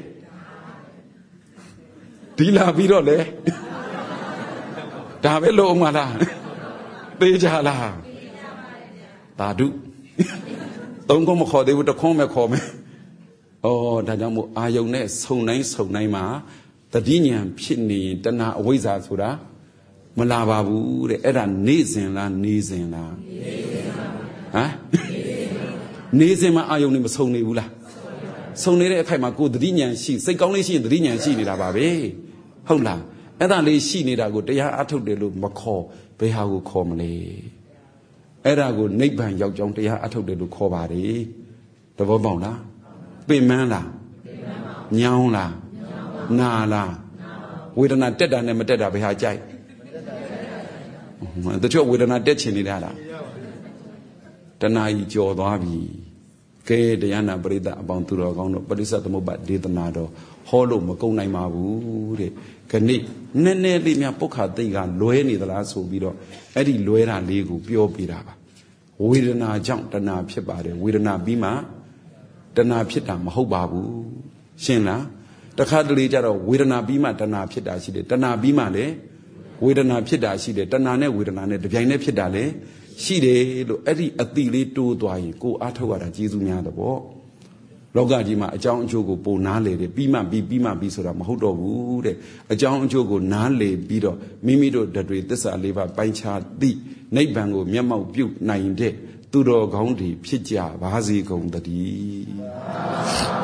ဒီလာပြီးတော့လေဒါပဲလို့အောင်မလားသေးကြလားသာဓုသုံးခုမခေါ်သေးဘူးတစ်ခုမှခေါ်မယ်ဩဒါကြောင့်မို့အာယုံနဲ့ဆုံတိုင်းဆုံတိုင်းမှာတတိညာဖြစ်နေတဏှာအဝိဇ္ဇာဆိုတာမလာပါဘူးတဲ့အဲ့ဒါနေစဉ်လားနေစဉ်လားနေစဉ်ပါဟမ်နေစဉ်မှာအာယုံနဲ့မဆုံနေဘူးလားဆုံနေတဲ့အခိုက်မှာကိုယ်တတိညာရှိစိတ်ကောင်းလေးရှိရင်တတိညာရှိနေတာပါပဲဟုတ်လားအဲ့ဒါလေးရှိနေတာကိုတရားအထုတ်တယ်လို့မခေါ်ဘယ်ဟာကိုခေါ်မလဲအဲ့ဒါကိုနိဗ္ဗာန်ရောက်ကြောင်းတရားအထုတ်တယ်လို့ခေါ်ပါတယ်သဘောပေါက်လားပင်မန်းလားညောင်းလားနာလားဝေဒနာတက်တာနဲ့မတက်တာဘယ်ဟာကြိုက်တချို့ဝေဒနာတက်ချင်နေတာလားတဏှာကြီးကြော်သွားပြီကဲတရားနာပရိသတ်အပေါင်းသူတော်ကောင်းတို့ပရိစ္ဆေသမုပ္ပါဒေသနာတော်ဟောလို့မကုန်နိုင်ပါဘူးတဲ့ခဏနည်းနည်းလေးများပုခ္ခသိကလွဲနေသလားဆိုပြီးတော့အဲ့ဒီလွဲတာလေးကိုပြောပြတာပါဝေဒနာကြောင့်တဏှာဖြစ်ပါတယ်ဝေဒနာပြီးမှတဏှာဖြစ်တာမဟုတ်ပါဘူးရှင်းလားတခါတလေကြတော့ဝေဒနာပြီးမှတဏှာဖြစ်တာရှိတယ်တဏှာပြီးမှလည်းဝေဒနာဖြစ်တာရှိတယ်တဏှာနဲ့ဝေဒနာနဲ့တပြိုင်တည်းဖြစ်တာလည်းရှိတယ်လို့အဲ့ဒီအတိလေးတိုးသွားရင်ကိုအားထုတ်ရတာကျေးဇူးများတယ်ပေါ့လောကကြီးမှာအကြောင်းအကျိုးကိုပုံနားလေတယ်ပြီးမှပြီးပြီးမှပြီးဆိုတာမဟုတ်တော့ဘူးတဲ့အကြောင်းအကျိုးကိုနားလေပြီးတော့မိမိတို့ဓာတ်တွေသစ္စာလေးပါးပိုင်းခြားသိနိဗ္ဗာန်ကိုမျက်မှောက်ပြုနိုင်တဲ့သူတော်ကောင်းတွေဖြစ်ကြပါစေကုန်သတည်း